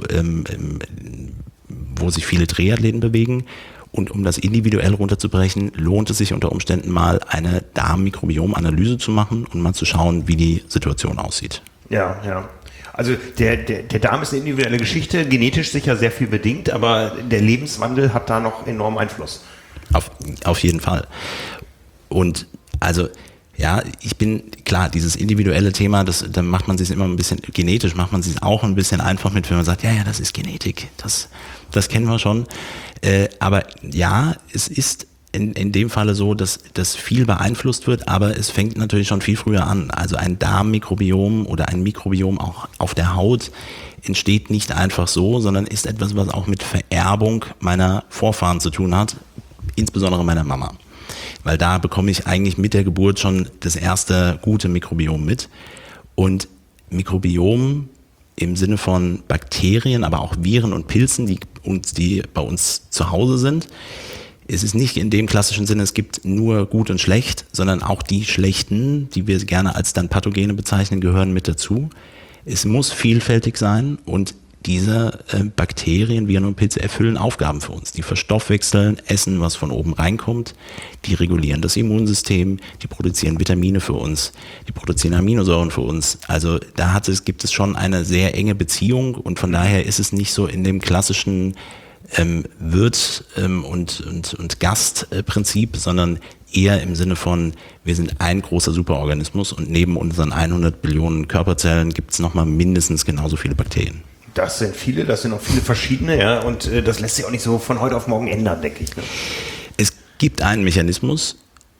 wo sich viele Triathleten bewegen. Und um das individuell runterzubrechen, lohnt es sich unter Umständen mal eine Darmmikrobiom-Analyse zu machen und mal zu schauen, wie die Situation aussieht. Ja, ja. Also der Darm ist eine individuelle Geschichte, genetisch sicher sehr viel bedingt, aber der Lebenswandel hat da noch enormen Einfluss. Auf jeden Fall. Und also, ja, dieses individuelle Thema, da macht man sich immer ein bisschen, genetisch macht man sich auch ein bisschen einfach mit, wenn man sagt, ja, das ist Genetik, das kennen wir schon. Aber ja, es ist in dem Falle so, dass das viel beeinflusst wird, aber es fängt natürlich schon viel früher an. Also ein Darmmikrobiom oder ein Mikrobiom auch auf der Haut entsteht nicht einfach so, sondern ist etwas, was auch mit Vererbung meiner Vorfahren zu tun hat, insbesondere meiner Mama. Weil da bekomme ich eigentlich mit der Geburt schon das erste gute Mikrobiom mit. Und Mikrobiom im Sinne von Bakterien, aber auch Viren und Pilzen, die bei uns zu Hause sind. Es ist nicht in dem klassischen Sinne, es gibt nur gut und schlecht, sondern auch die schlechten, die wir gerne als dann Pathogene bezeichnen, gehören mit dazu. Es muss vielfältig sein und diese Bakterien, Viren und Pilze erfüllen Aufgaben für uns. Die verstoffwechseln, essen, was von oben reinkommt, die regulieren das Immunsystem, die produzieren Vitamine für uns, die produzieren Aminosäuren für uns. Also gibt es schon eine sehr enge Beziehung und von daher ist es nicht so in dem klassischen Wirt- und Gastprinzip, sondern eher im Sinne von, wir sind ein großer Superorganismus und neben unseren 100 Billionen Körperzellen gibt es nochmal mindestens genauso viele Bakterien. Das sind auch viele verschiedene, ja, und das lässt sich auch nicht so von heute auf morgen ändern, denke ich. Ne? Es gibt einen Mechanismus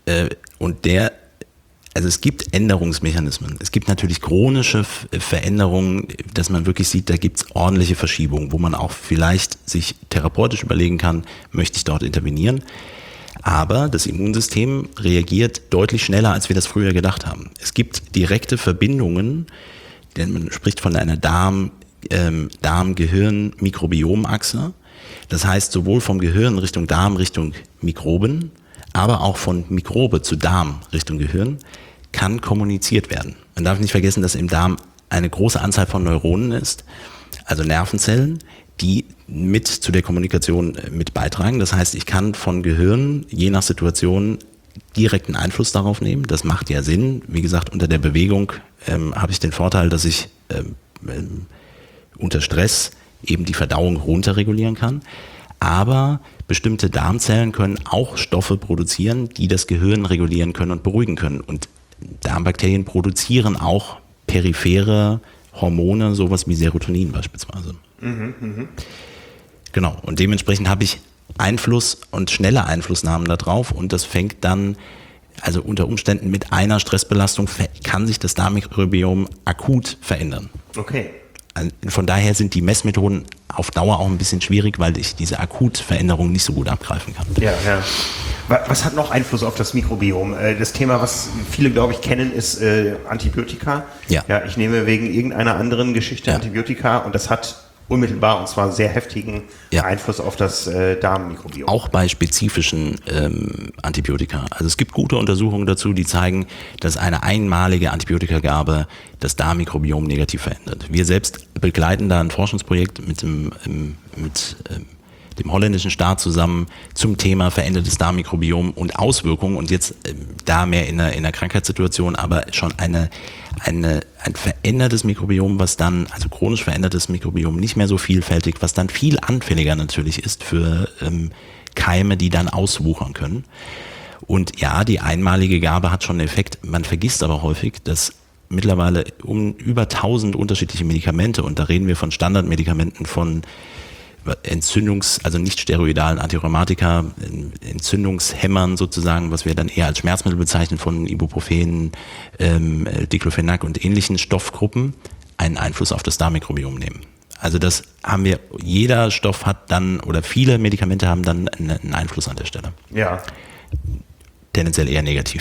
es gibt Änderungsmechanismen. Es gibt natürlich chronische Veränderungen, dass man wirklich sieht, da gibt es ordentliche Verschiebungen, wo man auch vielleicht sich therapeutisch überlegen kann, möchte ich dort intervenieren. Aber das Immunsystem reagiert deutlich schneller, als wir das früher gedacht haben. Es gibt direkte Verbindungen, denn man spricht von einer Darm-Gehirn-Mikrobiom-Achse. Das heißt, sowohl vom Gehirn Richtung Darm Richtung Mikroben, aber auch von Mikrobe zu Darm Richtung Gehirn kann kommuniziert werden. Man darf nicht vergessen, dass im Darm eine große Anzahl von Neuronen ist, also Nervenzellen, die mit zu der Kommunikation mit beitragen. Das heißt, ich kann von Gehirn je nach Situation direkten Einfluss darauf nehmen. Das macht ja Sinn. Wie gesagt, unter der Bewegung habe ich den Vorteil, dass ich unter Stress eben die Verdauung runterregulieren kann. Aber bestimmte Darmzellen können auch Stoffe produzieren, die das Gehirn regulieren können und beruhigen können. Und Darmbakterien produzieren auch periphere Hormone, sowas wie Serotonin beispielsweise. Genau, und dementsprechend habe ich Einfluss und schnelle Einflussnahmen darauf und das fängt dann, also unter Umständen mit einer Stressbelastung kann sich das Darmmikrobiom akut verändern. Okay. Von daher sind die Messmethoden auf Dauer auch ein bisschen schwierig, weil ich diese Akutveränderung nicht so gut abgreifen kann. Ja. Was hat noch Einfluss auf das Mikrobiom? Das Thema, was viele, glaube ich, kennen, ist Antibiotika. Ja, ich nehme wegen irgendeiner anderen Geschichte Antibiotika und das hat unmittelbar und zwar sehr heftigen Einfluss auf das Darmmikrobiom. Auch bei spezifischen Antibiotika. Also es gibt gute Untersuchungen dazu, die zeigen, dass eine einmalige Antibiotikagabe das Darmmikrobiom negativ verändert. Wir selbst begleiten da ein Forschungsprojekt mit dem holländischen Staat zusammen zum Thema verändertes Darmmikrobiom und Auswirkungen und jetzt da mehr in einer Krankheitssituation, aber schon ein verändertes Mikrobiom, was dann, also chronisch verändertes Mikrobiom, nicht mehr so vielfältig, was dann viel anfälliger natürlich ist für Keime, die dann auswuchern können. Und ja, die einmalige Gabe hat schon einen Effekt. Man vergisst aber häufig, dass mittlerweile über 1000 unterschiedliche Medikamente, und da reden wir von Standardmedikamenten, von also nicht steroidalen Antirheumatika, Entzündungshämmern sozusagen, was wir dann eher als Schmerzmittel bezeichnen, von Ibuprofen, Diclofenac und ähnlichen Stoffgruppen, einen Einfluss auf das Darmmikrobiom nehmen. Also das haben wir, jeder Stoff hat dann, oder viele Medikamente haben dann einen Einfluss an der Stelle. Ja. Tendenziell eher negativ.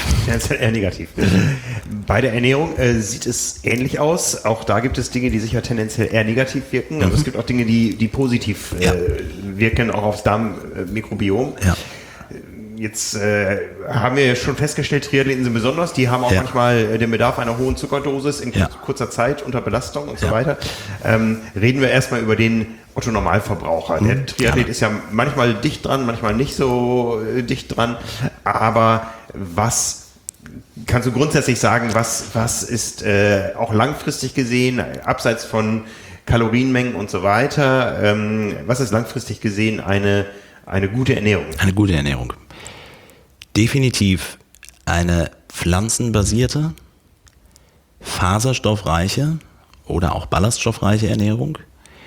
Bei der Ernährung sieht es ähnlich aus. Auch da gibt es Dinge, die sicher tendenziell eher negativ wirken. Aber es gibt auch Dinge, die positiv wirken, auch aufs Darmmikrobiom. Ja. Jetzt haben wir schon festgestellt, Triathleten sind besonders. Die haben auch manchmal den Bedarf einer hohen Zuckerdosis in kurzer Zeit unter Belastung und so weiter. Reden wir erstmal über den Otto-Normalverbraucher. Der Triathlet ist ja manchmal dicht dran, manchmal nicht so dicht dran. Aber was kannst du grundsätzlich sagen, was ist auch langfristig gesehen, abseits von Kalorienmengen und so weiter, was ist langfristig gesehen eine gute Ernährung? Eine gute Ernährung. definitiv eine pflanzenbasierte, faserstoffreiche oder auch ballaststoffreiche Ernährung,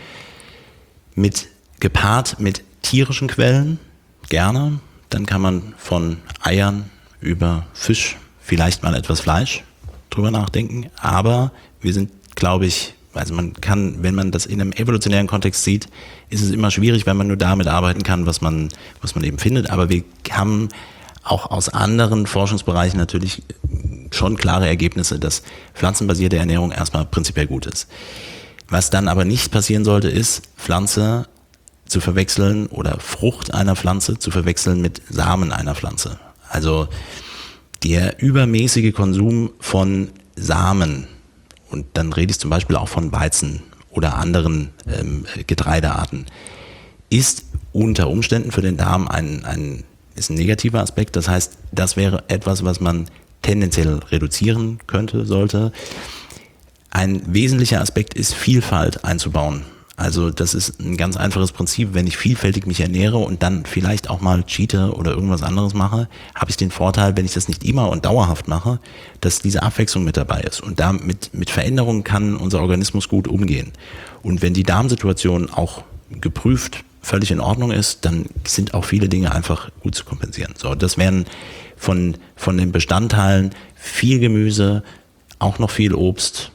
gepaart mit tierischen Quellen, gerne. Dann kann man von Eiern über Fisch, vielleicht mal etwas Fleisch drüber nachdenken. Aber wir sind, glaube ich, also man kann, wenn man das in einem evolutionären Kontext sieht, ist es immer schwierig, weil man nur damit arbeiten kann, was man eben findet. Aber wir haben auch aus anderen Forschungsbereichen natürlich schon klare Ergebnisse, dass pflanzenbasierte Ernährung erstmal prinzipiell gut ist. Was dann aber nicht passieren sollte, ist, Pflanze zu verwechseln oder Frucht einer Pflanze zu verwechseln mit Samen einer Pflanze. Also der übermäßige Konsum von Samen, und dann rede ich zum Beispiel auch von Weizen oder anderen Getreidearten, ist unter Umständen für den Darm ist ein negativer Aspekt. Das heißt, das wäre etwas, was man tendenziell reduzieren sollte. Ein wesentlicher Aspekt ist, Vielfalt einzubauen. Also das ist ein ganz einfaches Prinzip. Wenn ich vielfältig mich ernähre und dann vielleicht auch mal cheate oder irgendwas anderes mache, habe ich den Vorteil, wenn ich das nicht immer und dauerhaft mache, dass diese Abwechslung mit dabei ist. Und damit mit Veränderungen kann unser Organismus gut umgehen. Und wenn die Darmsituation auch geprüft völlig in Ordnung ist, dann sind auch viele Dinge einfach gut zu kompensieren. So, das wären von den Bestandteilen viel Gemüse, auch noch viel Obst,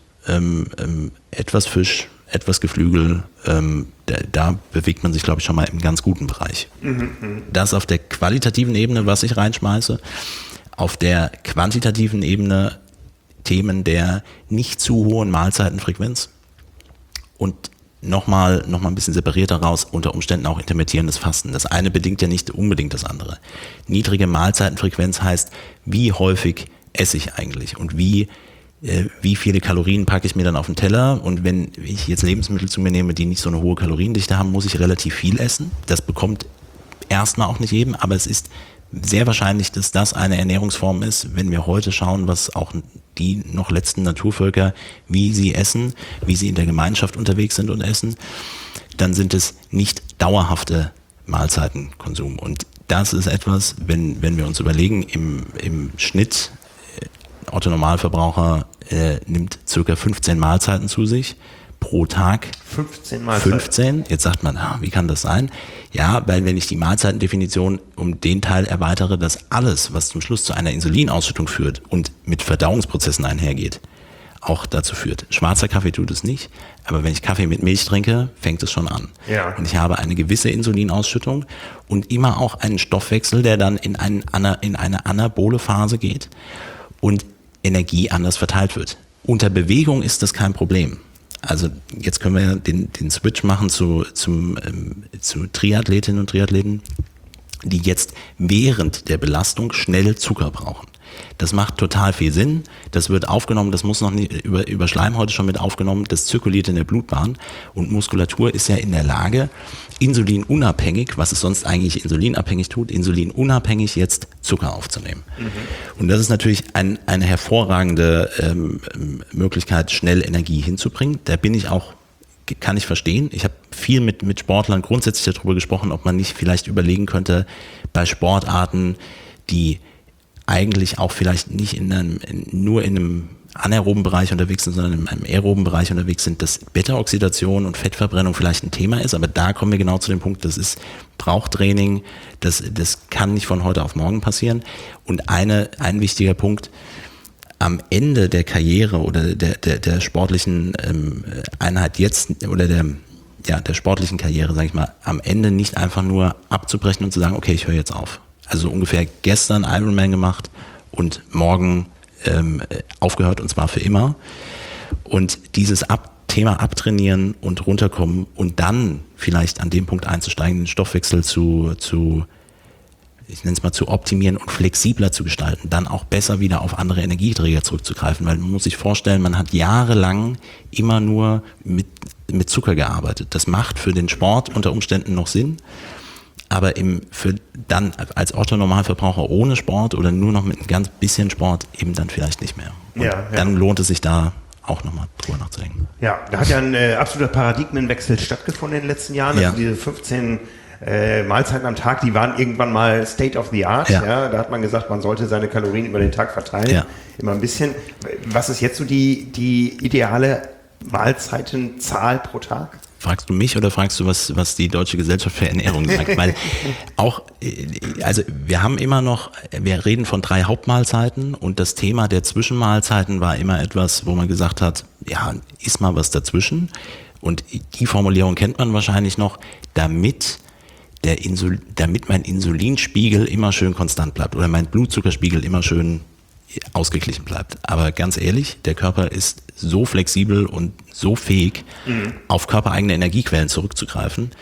etwas Fisch, etwas Geflügel, da bewegt man sich, glaube ich, schon mal im ganz guten Bereich. Das auf der qualitativen Ebene, was ich reinschmeiße, auf der quantitativen Ebene Themen der nicht zu hohen Mahlzeitenfrequenz und nochmal ein bisschen separierter raus, unter Umständen auch intermittierendes Fasten. Das eine bedingt ja nicht unbedingt das andere. Niedrige Mahlzeitenfrequenz heißt, wie häufig esse ich eigentlich und wie viele Kalorien packe ich mir dann auf den Teller, und wenn ich jetzt Lebensmittel zu mir nehme, die nicht so eine hohe Kaloriendichte haben, muss ich relativ viel essen. Das bekommt erstmal auch nicht jedem, aber es ist sehr wahrscheinlich, dass das eine Ernährungsform ist, wenn wir heute schauen, was auch die noch letzten Naturvölker, wie sie essen, wie sie in der Gemeinschaft unterwegs sind und essen, dann sind es nicht dauerhafte Mahlzeitenkonsum. Und das ist etwas, wenn wir uns überlegen, im Schnitt, Otto Normalverbraucher nimmt ca. 15 Mahlzeiten zu sich pro Tag. 15 Mahlzeiten? 15. Jetzt sagt man, wie kann das sein? Ja, weil wenn ich die Mahlzeitendefinition um den Teil erweitere, dass alles, was zum Schluss zu einer Insulinausschüttung führt und mit Verdauungsprozessen einhergeht, auch dazu führt. Schwarzer Kaffee tut es nicht, aber wenn ich Kaffee mit Milch trinke, fängt es schon an. Ja. Und ich habe eine gewisse Insulinausschüttung und immer auch einen Stoffwechsel, der dann in eine anabole Phase geht und Energie anders verteilt wird. Unter Bewegung ist das kein Problem. Also jetzt können wir ja den Switch machen zu Triathletinnen und Triathleten, die jetzt während der Belastung schnell Zucker brauchen. Das macht total viel Sinn. Das wird aufgenommen, das muss noch nicht über Schleimhäute schon mit aufgenommen, das zirkuliert in der Blutbahn und Muskulatur ist ja in der Lage, insulinunabhängig, was es sonst eigentlich insulinabhängig tut, insulinunabhängig jetzt Zucker aufzunehmen. Und das ist natürlich eine hervorragende Möglichkeit, schnell Energie hinzubringen. Da kann ich verstehen. Ich habe viel mit Sportlern grundsätzlich darüber gesprochen, ob man nicht vielleicht überlegen könnte, bei Sportarten, die eigentlich auch vielleicht nicht nur in einem anaeroben Bereich unterwegs sind, sondern in einem aeroben Bereich unterwegs sind, dass Beta-Oxidation und Fettverbrennung vielleicht ein Thema ist, aber da kommen wir genau zu dem Punkt, braucht Training, das kann nicht von heute auf morgen passieren. Und ein wichtiger Punkt, am Ende der Karriere oder der sportlichen Einheit jetzt oder der sportlichen Karriere, sage ich mal, am Ende nicht einfach nur abzubrechen und zu sagen, okay, ich höre jetzt auf. Also ungefähr gestern Ironman gemacht und morgen aufgehört, und zwar für immer. Und dieses Thema abtrainieren und runterkommen und dann vielleicht an dem Punkt einzusteigen, den Stoffwechsel ich nenne es mal, zu optimieren und flexibler zu gestalten, dann auch besser wieder auf andere Energieträger zurückzugreifen, weil man muss sich vorstellen, man hat jahrelang immer nur mit Zucker gearbeitet. Das macht für den Sport unter Umständen noch Sinn, aber für dann als Otto-Normalverbraucher ohne Sport oder nur noch mit ein ganz bisschen Sport eben dann vielleicht nicht mehr. Und dann lohnt es sich da auch nochmal drüber nachzudenken. Ja, da hat ja ein absoluter Paradigmenwechsel stattgefunden in den letzten Jahren. Also diese 15 Mahlzeiten am Tag, die waren irgendwann mal State of the Art. Ja. Ja, da hat man gesagt, man sollte seine Kalorien über den Tag verteilen. Ja. Immer ein bisschen. Was ist jetzt so die ideale Mahlzeitenzahl pro Tag? Fragst du mich oder fragst du, was die Deutsche Gesellschaft für Ernährung sagt? Weil auch, also wir reden von 3 Hauptmahlzeiten und das Thema der Zwischenmahlzeiten war immer etwas, wo man gesagt hat, ja, iss mal was dazwischen. Und die Formulierung kennt man wahrscheinlich noch, damit mein Insulinspiegel immer schön konstant bleibt oder mein Blutzuckerspiegel immer schön ausgeglichen bleibt. Aber ganz ehrlich, der Körper ist so flexibel und so fähig, auf körpereigene Energiequellen zurückzugreifen.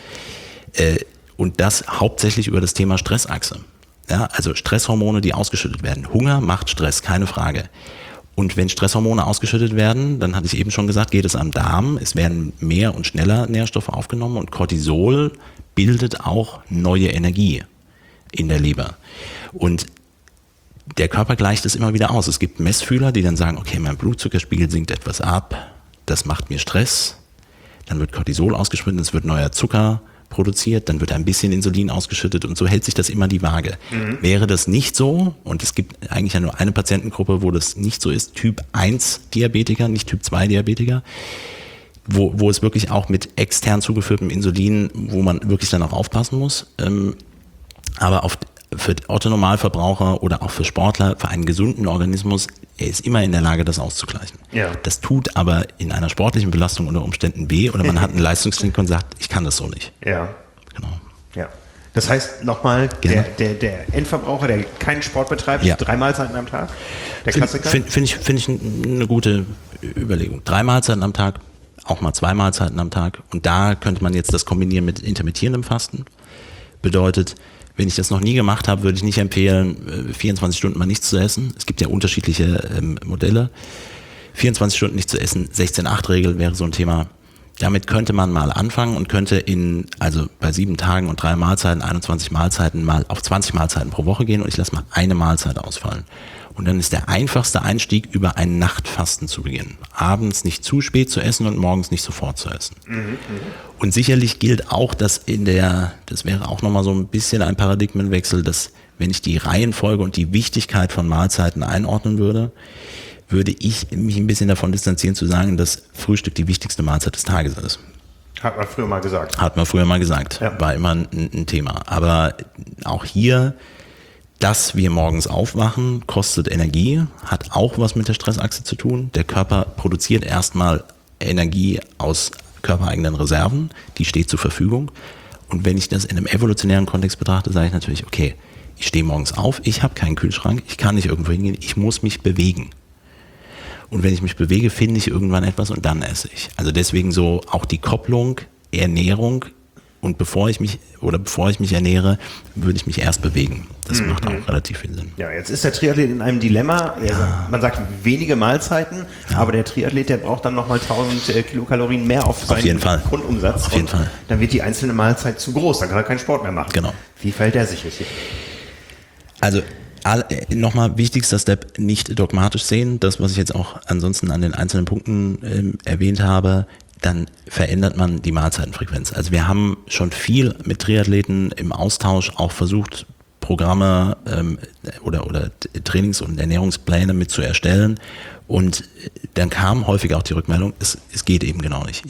Und das hauptsächlich über das Thema Stressachse. Ja, also Stresshormone, die ausgeschüttet werden. Hunger macht Stress, keine Frage. Und wenn Stresshormone ausgeschüttet werden, dann hatte ich eben schon gesagt, geht es am Darm. Es werden mehr und schneller Nährstoffe aufgenommen und Cortisol bildet auch neue Energie in der Leber. Und der Körper gleicht es immer wieder aus. Es gibt Messfühler, die dann sagen, okay, mein Blutzuckerspiegel sinkt etwas ab, das macht mir Stress, dann wird Cortisol ausgeschüttet, es wird neuer Zucker produziert, dann wird ein bisschen Insulin ausgeschüttet und so hält sich das immer die Waage. Wäre das nicht so, und es gibt eigentlich ja nur eine Patientengruppe, wo das nicht so ist, Typ 1 Diabetiker, nicht Typ 2 Diabetiker, wo es wirklich auch mit extern zugeführtem Insulin, wo man wirklich dann auch aufpassen muss, aber für Otto-Normalverbraucher oder auch für Sportler, für einen gesunden Organismus, er ist immer in der Lage, das auszugleichen. Ja. Das tut aber in einer sportlichen Belastung unter Umständen weh oder man hat einen Leistungsdenker und sagt, ich kann das so nicht. Ja. Genau. Ja. Das heißt, nochmal, der Endverbraucher, der keinen Sport betreibt, 3 Mahlzeiten am Tag, der Klassiker? Finde ich eine gute Überlegung. 3 Mahlzeiten am Tag, auch mal 2 Mahlzeiten am Tag. Und da könnte man jetzt das kombinieren mit intermittierendem Fasten. Bedeutet, wenn ich das noch nie gemacht habe, würde ich nicht empfehlen, 24 Stunden mal nichts zu essen. Es gibt ja unterschiedliche Modelle. 24 Stunden nicht zu essen, 16-8-Regel wäre so ein Thema. Damit könnte man mal anfangen und könnte also bei 7 Tagen und 3 Mahlzeiten, 21 Mahlzeiten mal auf 20 Mahlzeiten pro Woche gehen und ich lasse mal eine Mahlzeit ausfallen. Und dann ist der einfachste Einstieg, über ein Nachtfasten zu beginnen. Abends nicht zu spät zu essen und morgens nicht sofort zu essen. Und sicherlich gilt auch, dass das wäre auch nochmal so ein bisschen ein Paradigmenwechsel, dass wenn ich die Reihenfolge und die Wichtigkeit von Mahlzeiten einordnen würde ich mich ein bisschen davon distanzieren zu sagen, dass Frühstück die wichtigste Mahlzeit des Tages ist. Hat man früher mal gesagt. Ja. War immer ein Thema. Aber auch hier, dass wir morgens aufwachen, kostet Energie, hat auch was mit der Stressachse zu tun. Der Körper produziert erstmal Energie aus körpereigenen Reserven, die steht zur Verfügung. Und wenn ich das in einem evolutionären Kontext betrachte, sage ich natürlich, okay, ich stehe morgens auf, ich habe keinen Kühlschrank, ich kann nicht irgendwo hingehen, ich muss mich bewegen. Und wenn ich mich bewege, finde ich irgendwann etwas und dann esse ich. Also deswegen so auch die Kopplung, Ernährung und bevor ich mich ernähre, würde ich mich erst bewegen. Das macht auch relativ viel Sinn. Ja, jetzt ist der Triathlet in einem Dilemma. Man sagt wenige Mahlzeiten, aber der Triathlet, der braucht dann nochmal 1000 Kilokalorien mehr auf seinen Grundumsatz. Auf jeden Fall. Dann wird die einzelne Mahlzeit zu groß, dann kann er keinen Sport mehr machen. Genau. Wie verhält er sich richtig? Also nochmal wichtigster Step, nicht dogmatisch sehen. Das, was ich jetzt auch ansonsten an den einzelnen Punkten erwähnt habe, dann verändert man die Mahlzeitenfrequenz. Also wir haben schon viel mit Triathleten im Austausch auch versucht, Programme oder Trainings- und Ernährungspläne mit zu erstellen. Und dann kam häufig auch die Rückmeldung, es geht eben genau nicht.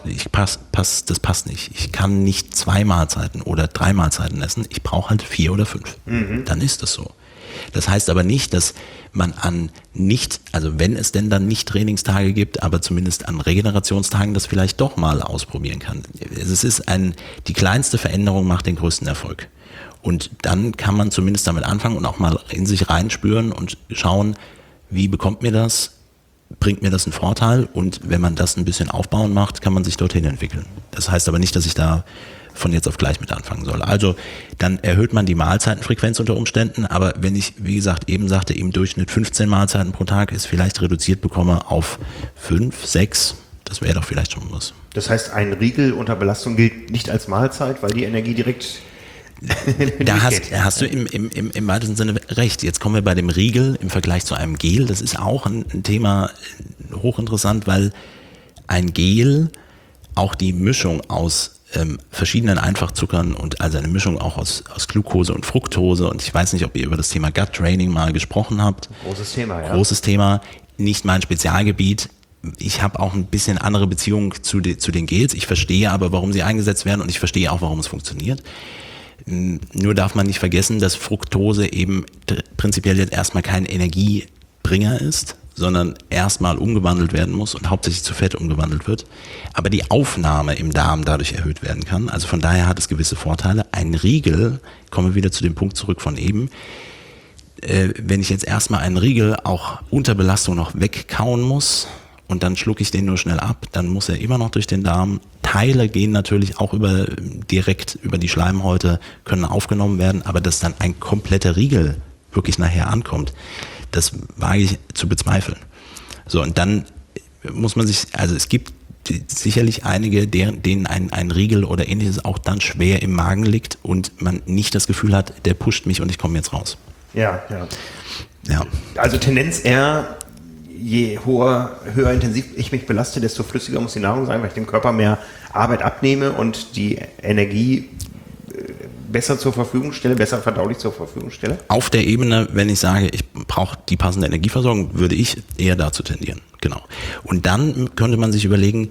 Das passt nicht. Ich kann nicht 2 Mahlzeiten oder 3 Mahlzeiten essen. Ich brauche halt 4 oder 5. Dann ist das so. Das heißt aber nicht, dass man also wenn es denn dann nicht Trainingstage gibt, aber zumindest an Regenerationstagen das vielleicht doch mal ausprobieren kann. Es ist die kleinste Veränderung macht den größten Erfolg. Und dann kann man zumindest damit anfangen und auch mal in sich reinspüren und schauen, wie bekommt mir das? Bringt mir das einen Vorteil? Und wenn man das ein bisschen aufbauen macht, kann man sich dorthin entwickeln. Das heißt aber nicht, dass ich da von jetzt auf gleich mit anfangen soll. Also dann erhöht man die Mahlzeitenfrequenz unter Umständen, aber wenn ich, wie gesagt, eben sagte, im Durchschnitt 15 Mahlzeiten pro Tag ist vielleicht reduziert bekomme auf 5, 6, das wäre doch vielleicht schon was. Das heißt, ein Riegel unter Belastung gilt nicht als Mahlzeit, weil die Energie direkt da hast du im weitesten Sinne recht. Jetzt kommen wir bei dem Riegel im Vergleich zu einem Gel. Das ist auch ein Thema hochinteressant, weil ein Gel auch die Mischung aus verschiedenen Einfachzuckern und also eine Mischung auch aus Glucose und Fructose, und ich weiß nicht, ob ihr über das Thema Gut Training mal gesprochen habt. Großes Thema, ja. Großes Thema, nicht mein Spezialgebiet. Ich habe auch ein bisschen andere Beziehung zu den Gels. Ich verstehe aber, warum sie eingesetzt werden, und ich verstehe auch, warum es funktioniert. Nur darf man nicht vergessen, dass Fructose eben prinzipiell jetzt erstmal kein Energiebringer ist, sondern erstmal umgewandelt werden muss und hauptsächlich zu Fett umgewandelt wird, aber die Aufnahme im Darm dadurch erhöht werden kann. Also von daher hat es gewisse Vorteile. Ein Riegel, kommen wir wieder zu dem Punkt zurück von eben, wenn ich jetzt erstmal einen Riegel auch unter Belastung noch wegkauen muss und dann schlucke ich den nur schnell ab, dann muss er immer noch durch den Darm. Teile gehen natürlich auch direkt über die Schleimhäute, können aufgenommen werden, aber dass dann ein kompletter Riegel wirklich nachher ankommt, das wage ich zu bezweifeln. So, und dann muss man sich, also es gibt sicherlich einige, denen ein Riegel oder ähnliches auch dann schwer im Magen liegt und man nicht das Gefühl hat, der pusht mich und ich komme jetzt raus. Ja. Also Tendenz eher, je höher intensiv ich mich belaste, desto flüssiger muss die Nahrung sein, weil ich dem Körper mehr Arbeit abnehme und die Energie besser zur Verfügung stelle, besser verdaulich zur Verfügung stelle? Auf der Ebene, wenn ich sage, ich brauche die passende Energieversorgung, würde ich eher dazu tendieren. Genau. Und dann könnte man sich überlegen,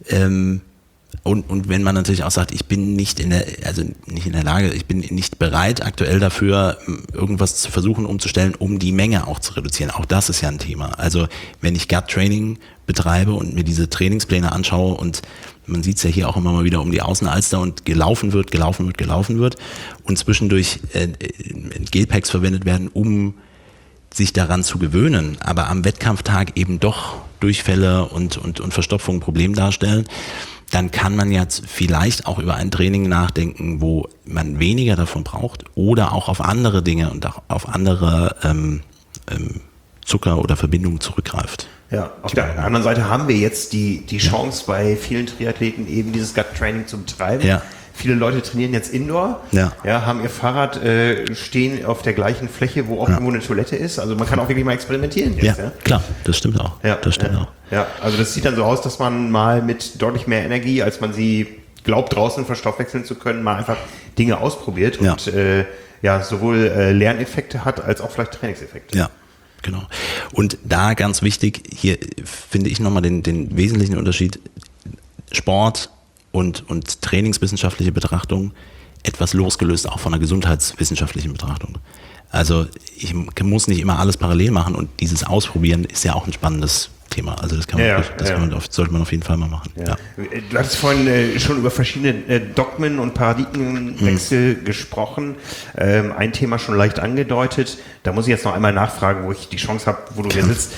und wenn man natürlich auch sagt, ich bin nicht in der Lage, ich bin nicht bereit aktuell dafür, irgendwas zu versuchen umzustellen, um die Menge auch zu reduzieren. Auch das ist ja ein Thema. Also wenn ich Gut Training betreibe und mir diese Trainingspläne anschaue, und man sieht es ja hier auch immer mal wieder um die Außenalster und gelaufen wird und zwischendurch Gelpacks verwendet werden, um sich daran zu gewöhnen, aber am Wettkampftag eben doch Durchfälle und Verstopfung ein Problem darstellen, dann kann man jetzt vielleicht auch über ein Training nachdenken, wo man weniger davon braucht oder auch auf andere Dinge und auch auf andere Zucker oder Verbindungen zurückgreift. Ja, auf der anderen Seite haben wir jetzt die Chance bei vielen Triathleten eben dieses Gut-Training zu betreiben. Ja. Viele Leute trainieren jetzt Indoor, haben ihr Fahrrad stehen auf der gleichen Fläche, wo auch irgendwo eine Toilette ist. Also man kann auch wirklich mal experimentieren jetzt. Ja, klar, das stimmt auch. Ja, also das sieht dann so aus, dass man mal mit deutlich mehr Energie, als man sie glaubt, draußen verstoffwechseln zu können, mal einfach Dinge ausprobiert und sowohl Lerneffekte hat, als auch vielleicht Trainingseffekte. Ja. Genau. Und da ganz wichtig, hier finde ich nochmal den wesentlichen Unterschied, Sport und trainingswissenschaftliche Betrachtung etwas losgelöst auch von einer gesundheitswissenschaftlichen Betrachtung. Also ich muss nicht immer alles parallel machen, und dieses Ausprobieren ist ja auch ein spannendes Thema. Also das sollte man auf jeden Fall mal machen. Ja. Du hattest vorhin schon über verschiedene Dogmen und Paradigmenwechsel gesprochen. Ein Thema schon leicht angedeutet. Da muss ich jetzt noch einmal nachfragen, wo ich die Chance habe, wo du hier sitzt.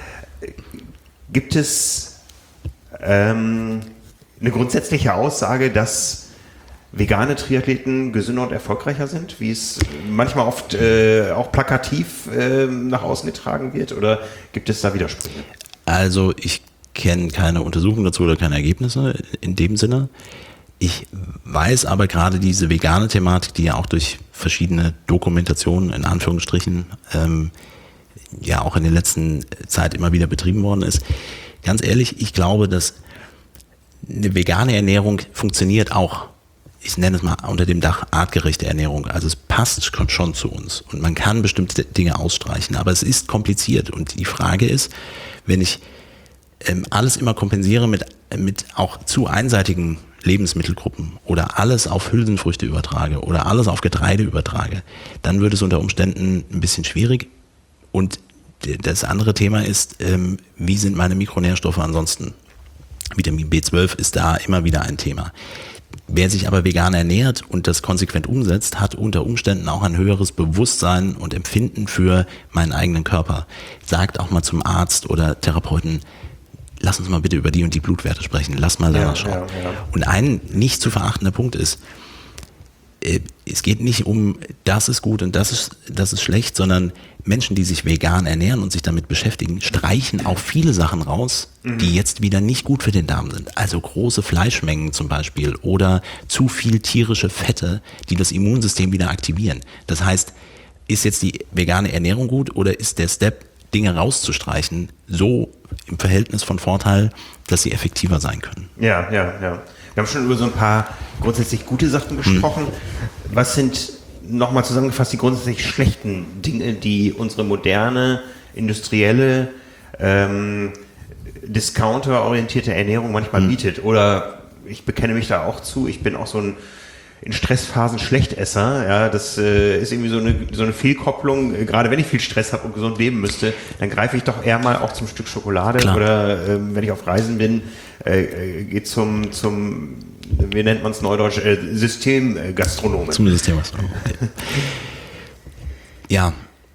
Gibt es eine grundsätzliche Aussage, dass vegane Triathleten gesünder und erfolgreicher sind, wie es manchmal oft auch plakativ nach außen getragen wird, oder gibt es da Widersprüche? Also ich kenne keine Untersuchung dazu oder keine Ergebnisse in dem Sinne. Ich weiß aber gerade diese vegane Thematik, die ja auch durch verschiedene Dokumentationen in Anführungsstrichen auch in der letzten Zeit immer wieder betrieben worden ist. Ganz ehrlich, ich glaube, dass eine vegane Ernährung funktioniert auch, ich nenne es mal unter dem Dach artgerechte Ernährung. Also es passt schon zu uns und man kann bestimmte Dinge ausstreichen, aber es ist kompliziert, und die Frage ist, wenn ich alles immer kompensiere mit auch zu einseitigen Lebensmittelgruppen oder alles auf Hülsenfrüchte übertrage oder alles auf Getreide übertrage, dann wird es unter Umständen ein bisschen schwierig. Und das andere Thema ist, wie sind meine Mikronährstoffe ansonsten? Vitamin B12 ist da immer wieder ein Thema. Wer sich aber vegan ernährt und das konsequent umsetzt, hat unter Umständen auch ein höheres Bewusstsein und Empfinden für meinen eigenen Körper. Sagt auch mal zum Arzt oder Therapeuten, lass uns mal bitte über die und die Blutwerte sprechen, lass mal danach schauen. Ja. Und ein nicht zu verachtender Punkt ist, es geht nicht um, das ist gut und das ist schlecht, sondern Menschen, die sich vegan ernähren und sich damit beschäftigen, streichen auch viele Sachen raus, die jetzt wieder nicht gut für den Darm sind. Also große Fleischmengen zum Beispiel oder zu viel tierische Fette, die das Immunsystem wieder aktivieren. Das heißt, ist jetzt die vegane Ernährung gut oder ist der Step, Dinge rauszustreichen, so im Verhältnis von Vorteil, dass sie effektiver sein können. Ja. Wir haben schon über so ein paar grundsätzlich gute Sachen gesprochen. Was sind nochmal zusammengefasst die grundsätzlich schlechten Dinge, die unsere moderne, industrielle, discounterorientierte Ernährung manchmal bietet? Oder ich bekenne mich da auch zu, ich bin auch so ein in Stressphasen Schlechtesser, ja, das ist irgendwie so eine Fehlkopplung, gerade wenn ich viel Stress habe und gesund leben müsste, dann greife ich doch eher mal auch zum Stück Schokolade. Klar. Oder wenn ich auf Reisen bin, geht zum wie nennt man es neudeutsch, Systemgastronomen. Zum Systemgastronomen. Ja.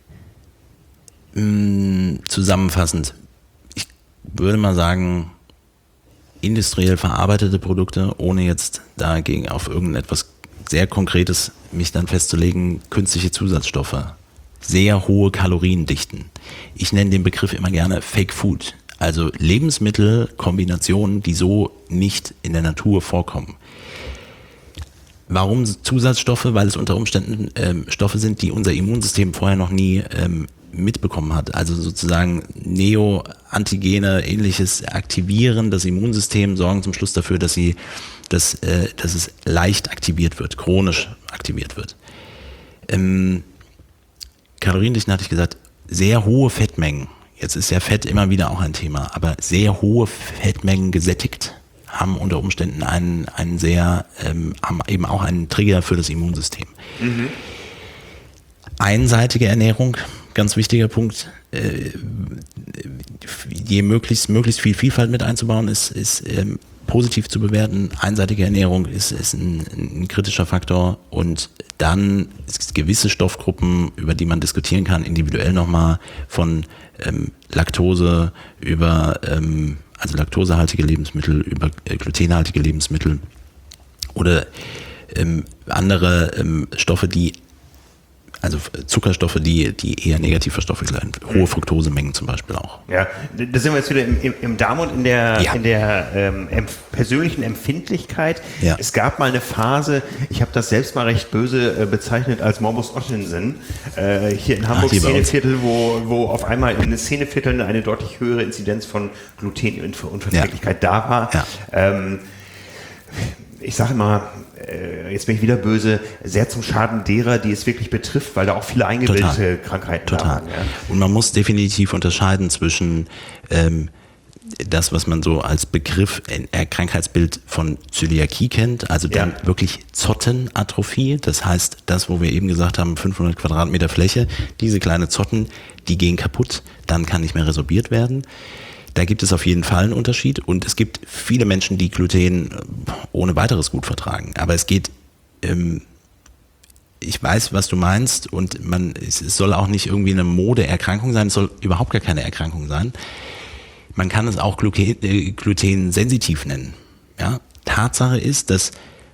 Zusammenfassend, ich würde mal sagen, industriell verarbeitete Produkte, ohne jetzt dagegen auf irgendetwas sehr Konkretes mich dann festzulegen, künstliche Zusatzstoffe, sehr hohe Kaloriendichten. Ich nenne den Begriff immer gerne Fake Food, also Lebensmittelkombinationen, die so nicht in der Natur vorkommen. Warum Zusatzstoffe? Weil es unter Umständen Stoffe sind, die unser Immunsystem vorher noch nie mitbekommen hat. Also sozusagen Neoantigene, ähnliches aktivieren das Immunsystem, sorgen zum Schluss dafür, dass es leicht aktiviert wird, chronisch aktiviert wird. Kaloriendichten hatte ich gesagt, sehr hohe Fettmengen. Jetzt ist ja Fett immer wieder auch ein Thema, aber sehr hohe Fettmengen gesättigt haben unter Umständen haben eben auch einen Trigger für das Immunsystem. Einseitige Ernährung, ganz wichtiger Punkt, möglichst viel Vielfalt mit einzubauen, ist positiv zu bewerten. Einseitige Ernährung ist ein kritischer Faktor, und dann gewisse Stoffgruppen, über die man diskutieren kann, individuell nochmal von Laktose über also laktosehaltige Lebensmittel über glutenhaltige Lebensmittel oder andere Stoffe, also Zuckerstoffe, die eher negativ verstoffelt werden. Hohe Fructosemengen zum Beispiel auch. Ja, da sind wir jetzt wieder im Darm und in der persönlichen Empfindlichkeit. Ja. Es gab mal eine Phase, ich habe das selbst mal recht böse bezeichnet als Morbus Ottensen, hier in Hamburg Szeneviertel, wo auf einmal in den Szenevierteln eine deutlich höhere Inzidenz von Glutenunverträglichkeit da war. Ja. Ich sage immer, jetzt bin ich wieder böse, sehr zum Schaden derer, die es wirklich betrifft, weil da auch viele eingebildete Krankheiten da waren. Ja. Und man muss definitiv unterscheiden zwischen das, was man so als Begriff Krankheitsbild von Zöliakie kennt, also dann wirklich Zottenatrophie, das heißt, das, wo wir eben gesagt haben, 500 Quadratmeter Fläche, diese kleine Zotten, die gehen kaputt, dann kann nicht mehr resorbiert werden. Da gibt es auf jeden Fall einen Unterschied, und es gibt viele Menschen, die Gluten ohne weiteres gut vertragen. Aber es geht, ich weiß, was du meinst, und es soll auch nicht irgendwie eine Modeerkrankung sein, es soll überhaupt gar keine Erkrankung sein. Man kann es auch glutensensitiv nennen. Ja? Tatsache ist, dass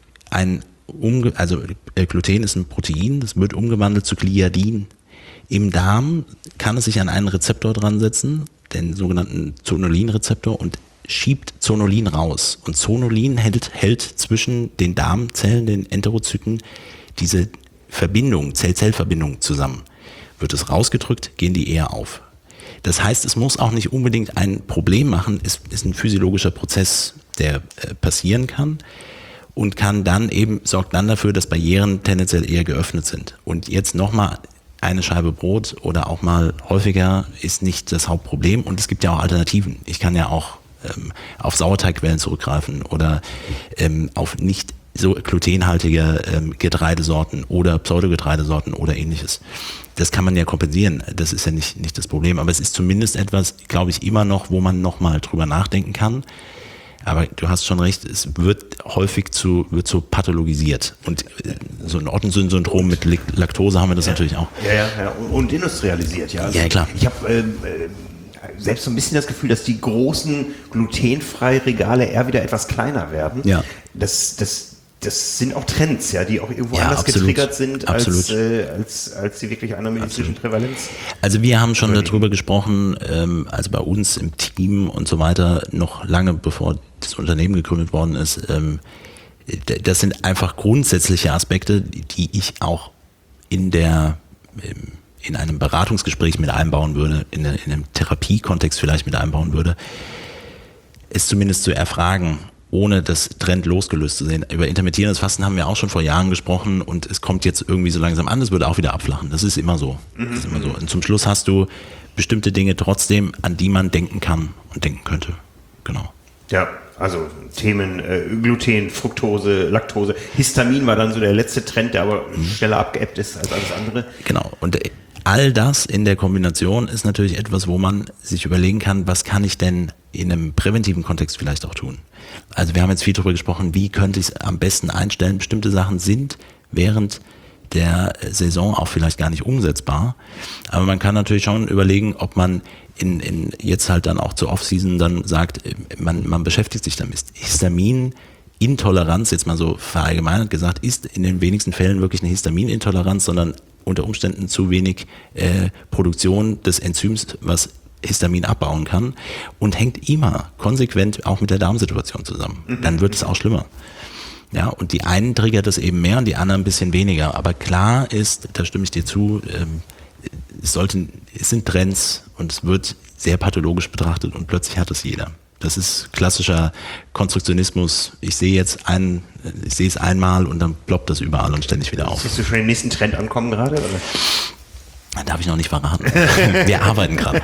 Gluten ist ein Protein, das wird umgewandelt zu Gliadin. Im Darm kann es sich an einen Rezeptor dran setzen, den sogenannten Zonulin-Rezeptor, und schiebt Zonulin raus. Und Zonulin hält zwischen den Darmzellen, den Enterozyten, diese Verbindung, Zell-Zell-Verbindung zusammen. Wird es rausgedrückt, gehen die eher auf. Das heißt, es muss auch nicht unbedingt ein Problem machen, es ist ein physiologischer Prozess, der passieren kann, und sorgt dann dafür, dass Barrieren tendenziell eher geöffnet sind. Und jetzt nochmal, eine Scheibe Brot oder auch mal häufiger ist nicht das Hauptproblem, und es gibt ja auch Alternativen. Ich kann ja auch auf Sauerteigquellen zurückgreifen oder auf nicht so glutenhaltige Getreidesorten oder Pseudogetreidesorten oder ähnliches. Das kann man ja kompensieren, das ist ja nicht das Problem, aber es ist zumindest etwas, glaube ich, immer noch, wo man nochmal drüber nachdenken kann. Aber du hast schon recht, es wird häufig so pathologisiert. Und so ein Ottensen-Syndrom mit Laktose haben wir das natürlich auch. Ja. Und industrialisiert, ja. Also ja, klar. Ich habe selbst so ein bisschen das Gefühl, dass die großen glutenfreie Regale eher wieder etwas kleiner werden. Ja. Das sind auch Trends, ja, die auch irgendwo anders getriggert sind als die wirklich einer medizinischen Prävalenz. Also wir haben schon darüber gesprochen, also bei uns im Team und so weiter, noch lange bevor das Unternehmen gegründet worden ist. Das sind einfach grundsätzliche Aspekte, die ich auch in in einem Beratungsgespräch mit einbauen würde, in einem Therapiekontext vielleicht mit einbauen würde, es zumindest zu erfragen, ohne das Trend losgelöst zu sehen. Über intermittierendes Fasten haben wir auch schon vor Jahren gesprochen und es kommt jetzt irgendwie so langsam an, es würde auch wieder abflachen. Das ist immer so. Das ist immer so. Und zum Schluss hast du bestimmte Dinge trotzdem, an die man denken kann und denken könnte. Genau. Ja, also Themen Gluten, Fructose, Laktose. Histamin war dann so der letzte Trend, der aber schneller abgeebbt ist als alles andere. Genau. Und all das in der Kombination ist natürlich etwas, wo man sich überlegen kann, was kann ich denn in einem präventiven Kontext vielleicht auch tun. Also wir haben jetzt viel darüber gesprochen, wie könnte ich es am besten einstellen. Bestimmte Sachen sind während der Saison auch vielleicht gar nicht umsetzbar. Aber man kann natürlich schon überlegen, ob man in jetzt halt dann auch zur Off-Season dann sagt, man beschäftigt sich damit. Histaminintoleranz, jetzt mal so verallgemeinert gesagt, ist in den wenigsten Fällen wirklich eine Histaminintoleranz, sondern unter Umständen zu wenig Produktion des Enzyms, was Histamin abbauen kann und hängt immer konsequent auch mit der Darmsituation zusammen. Dann wird es auch schlimmer. Ja, und die einen triggert das eben mehr und die anderen ein bisschen weniger. Aber klar ist, da stimme ich dir zu, es sind Trends und es wird sehr pathologisch betrachtet und plötzlich hat es jeder. Das ist klassischer Konstruktionismus. Ich sehe es einmal und dann ploppt das überall und ständig wieder auf. Siehst du schon den nächsten Trend ankommen gerade? Oder? Darf ich noch nicht verraten. Wir arbeiten gerade.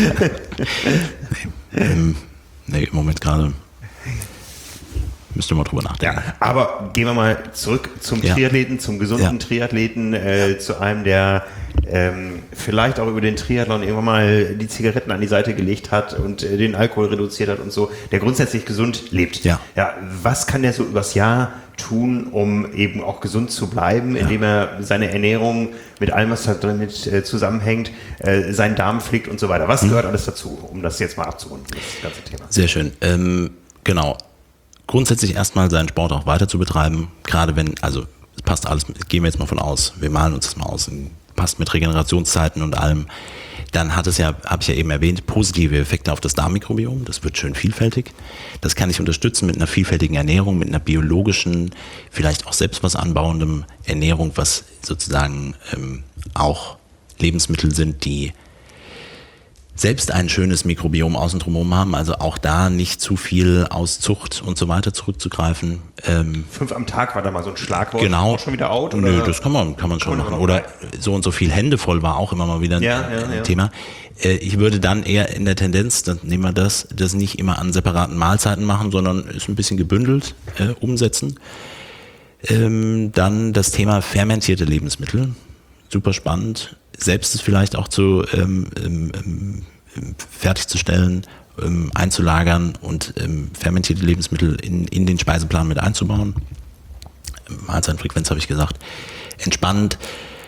Nee, im Moment gerade müsste man drüber nachdenken. Ja, aber gehen wir mal zurück zum Triathleten, zum gesunden Triathleten, zu einem, der vielleicht auch über den Triathlon irgendwann mal die Zigaretten an die Seite gelegt hat und den Alkohol reduziert hat und so, der grundsätzlich gesund lebt. Ja, was kann der so übers Jahr tun, um eben auch gesund zu bleiben, indem er seine Ernährung mit allem, was da drin zusammenhängt, seinen Darm pflegt und so weiter. Was gehört alles dazu, um das jetzt mal abzurunden, das ganze Thema? Sehr schön. Genau. Grundsätzlich erstmal seinen Sport auch weiter zu betreiben, gerade wenn, also es passt alles, gehen wir jetzt mal von aus, wir malen uns das mal aus, passt mit Regenerationszeiten und allem, dann hat es ja, habe ich ja eben erwähnt, positive Effekte auf das Darmmikrobiom, das wird schön vielfältig. Das kann ich unterstützen mit einer vielfältigen Ernährung, mit einer biologischen, vielleicht auch selbst was anbauendem Ernährung, was sozusagen auch Lebensmittel sind, die selbst ein schönes Mikrobiom außen drumherum haben, also auch da nicht zu viel aus Zucht und so weiter zurückzugreifen. 5 am Tag war da mal so ein Schlagwort. Genau. Auch schon wieder out? Oder? Nö, das kann man schon machen. Oder so und so viel Hände voll war auch immer mal wieder ein Thema. Ich würde dann eher in der Tendenz, dann nehmen wir das nicht immer an separaten Mahlzeiten machen, sondern es ein bisschen gebündelt umsetzen. Dann das Thema fermentierte Lebensmittel. Super spannend. Selbst es vielleicht auch zu fertigzustellen, einzulagern und fermentierte Lebensmittel in den Speiseplan mit einzubauen. Mahlzeitenfrequenz habe ich gesagt. Entspannend.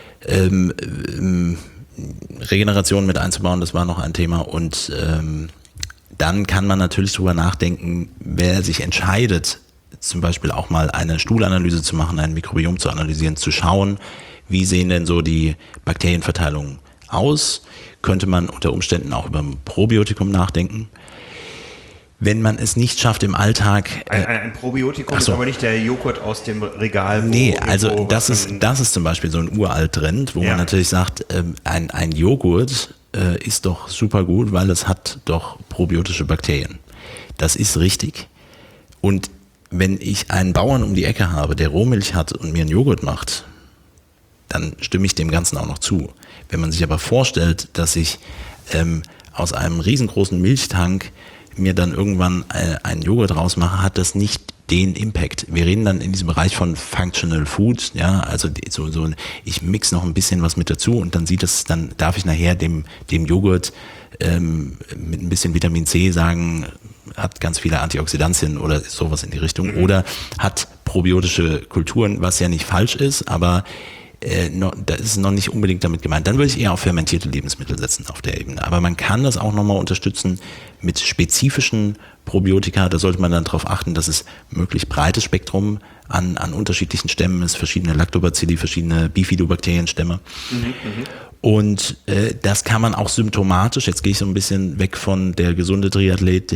Regeneration mit einzubauen, das war noch ein Thema. Und dann kann man natürlich drüber nachdenken, wer sich entscheidet, zum Beispiel auch mal eine Stuhlanalyse zu machen, ein Mikrobiom zu analysieren, zu schauen, wie sehen denn so die Bakterienverteilungen aus? Könnte man unter Umständen auch über ein Probiotikum nachdenken? Wenn man es nicht schafft im Alltag... Ein Probiotikum ist aber nicht der Joghurt aus dem Regal. Nee, also das ist zum Beispiel so ein uralt Trend, wo man natürlich sagt, ein Joghurt ist doch super gut, weil es hat doch probiotische Bakterien. Das ist richtig. Und wenn ich einen Bauern um die Ecke habe, der Rohmilch hat und mir einen Joghurt macht, dann stimme ich dem Ganzen auch noch zu. Wenn man sich aber vorstellt, dass ich aus einem riesengroßen Milchtank mir dann irgendwann einen Joghurt rausmache, hat das nicht den Impact. Wir reden dann in diesem Bereich von Functional Food, ja, also so ich mix noch ein bisschen was mit dazu und dann darf ich nachher dem Joghurt mit ein bisschen Vitamin C sagen, hat ganz viele Antioxidantien oder sowas in die Richtung oder hat probiotische Kulturen, was ja nicht falsch ist, aber da ist es noch nicht unbedingt damit gemeint. Dann würde ich eher auf fermentierte Lebensmittel setzen auf der Ebene. Aber man kann das auch nochmal unterstützen mit spezifischen Probiotika. Da sollte man dann darauf achten, dass es möglichst breites Spektrum an unterschiedlichen Stämmen ist, verschiedene Lactobacilli, verschiedene Bifidobakterienstämme. Und das kann man auch symptomatisch, jetzt gehe ich so ein bisschen weg von der gesunde Triathlet,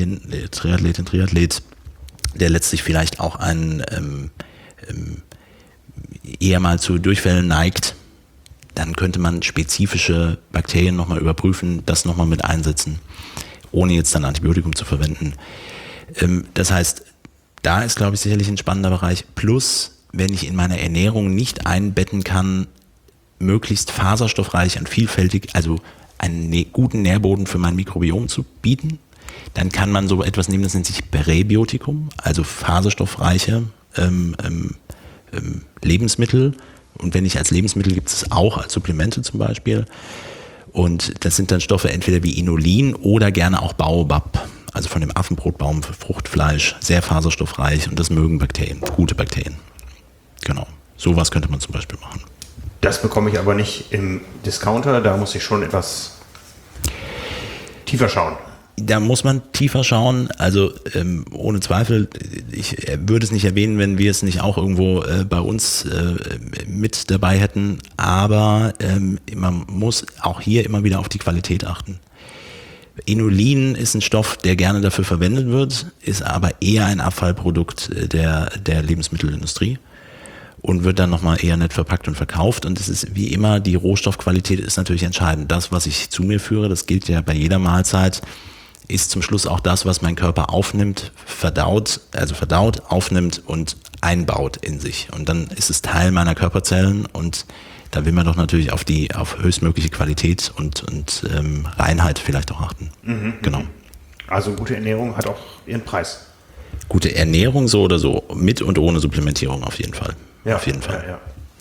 der letztlich vielleicht auch einen eher mal zu Durchfällen neigt, dann könnte man spezifische Bakterien nochmal überprüfen, das nochmal mit einsetzen, ohne jetzt dann Antibiotikum zu verwenden. Das heißt, da ist, glaube ich, sicherlich ein spannender Bereich. Plus, wenn ich in meiner Ernährung nicht einbetten kann, möglichst faserstoffreich und vielfältig, also einen guten Nährboden für mein Mikrobiom zu bieten, dann kann man so etwas nehmen, das nennt sich Präbiotikum, also faserstoffreiche Lebensmittel. Und wenn nicht als Lebensmittel, gibt es auch als Supplemente zum Beispiel. Und das sind dann Stoffe entweder wie Inulin oder gerne auch Baobab, also von dem Affenbrotbaum für Fruchtfleisch, sehr faserstoffreich, und das mögen Bakterien, gute Bakterien. Genau, sowas könnte man zum Beispiel machen. Das bekomme ich aber nicht im Discounter, da muss ich schon etwas tiefer schauen. Da muss man tiefer schauen, also ohne Zweifel, ich würde es nicht erwähnen, wenn wir es nicht auch irgendwo bei uns mit dabei hätten, aber man muss auch hier immer wieder auf die Qualität achten. Inulin ist ein Stoff, der gerne dafür verwendet wird, ist aber eher ein Abfallprodukt der Lebensmittelindustrie und wird dann nochmal eher nett verpackt und verkauft. Und es ist wie immer, die Rohstoffqualität ist natürlich entscheidend. Das, was ich zu mir führe, das gilt ja bei jeder Mahlzeit, ist zum Schluss auch das, was mein Körper aufnimmt, verdaut, aufnimmt und einbaut in sich. Und dann ist es Teil meiner Körperzellen, und da will man doch natürlich auf höchstmögliche Qualität und Reinheit vielleicht auch achten. Genau. Also gute Ernährung hat auch ihren Preis. Gute Ernährung so oder so, mit und ohne Supplementierung auf jeden Fall. Ja, auf jeden Fall.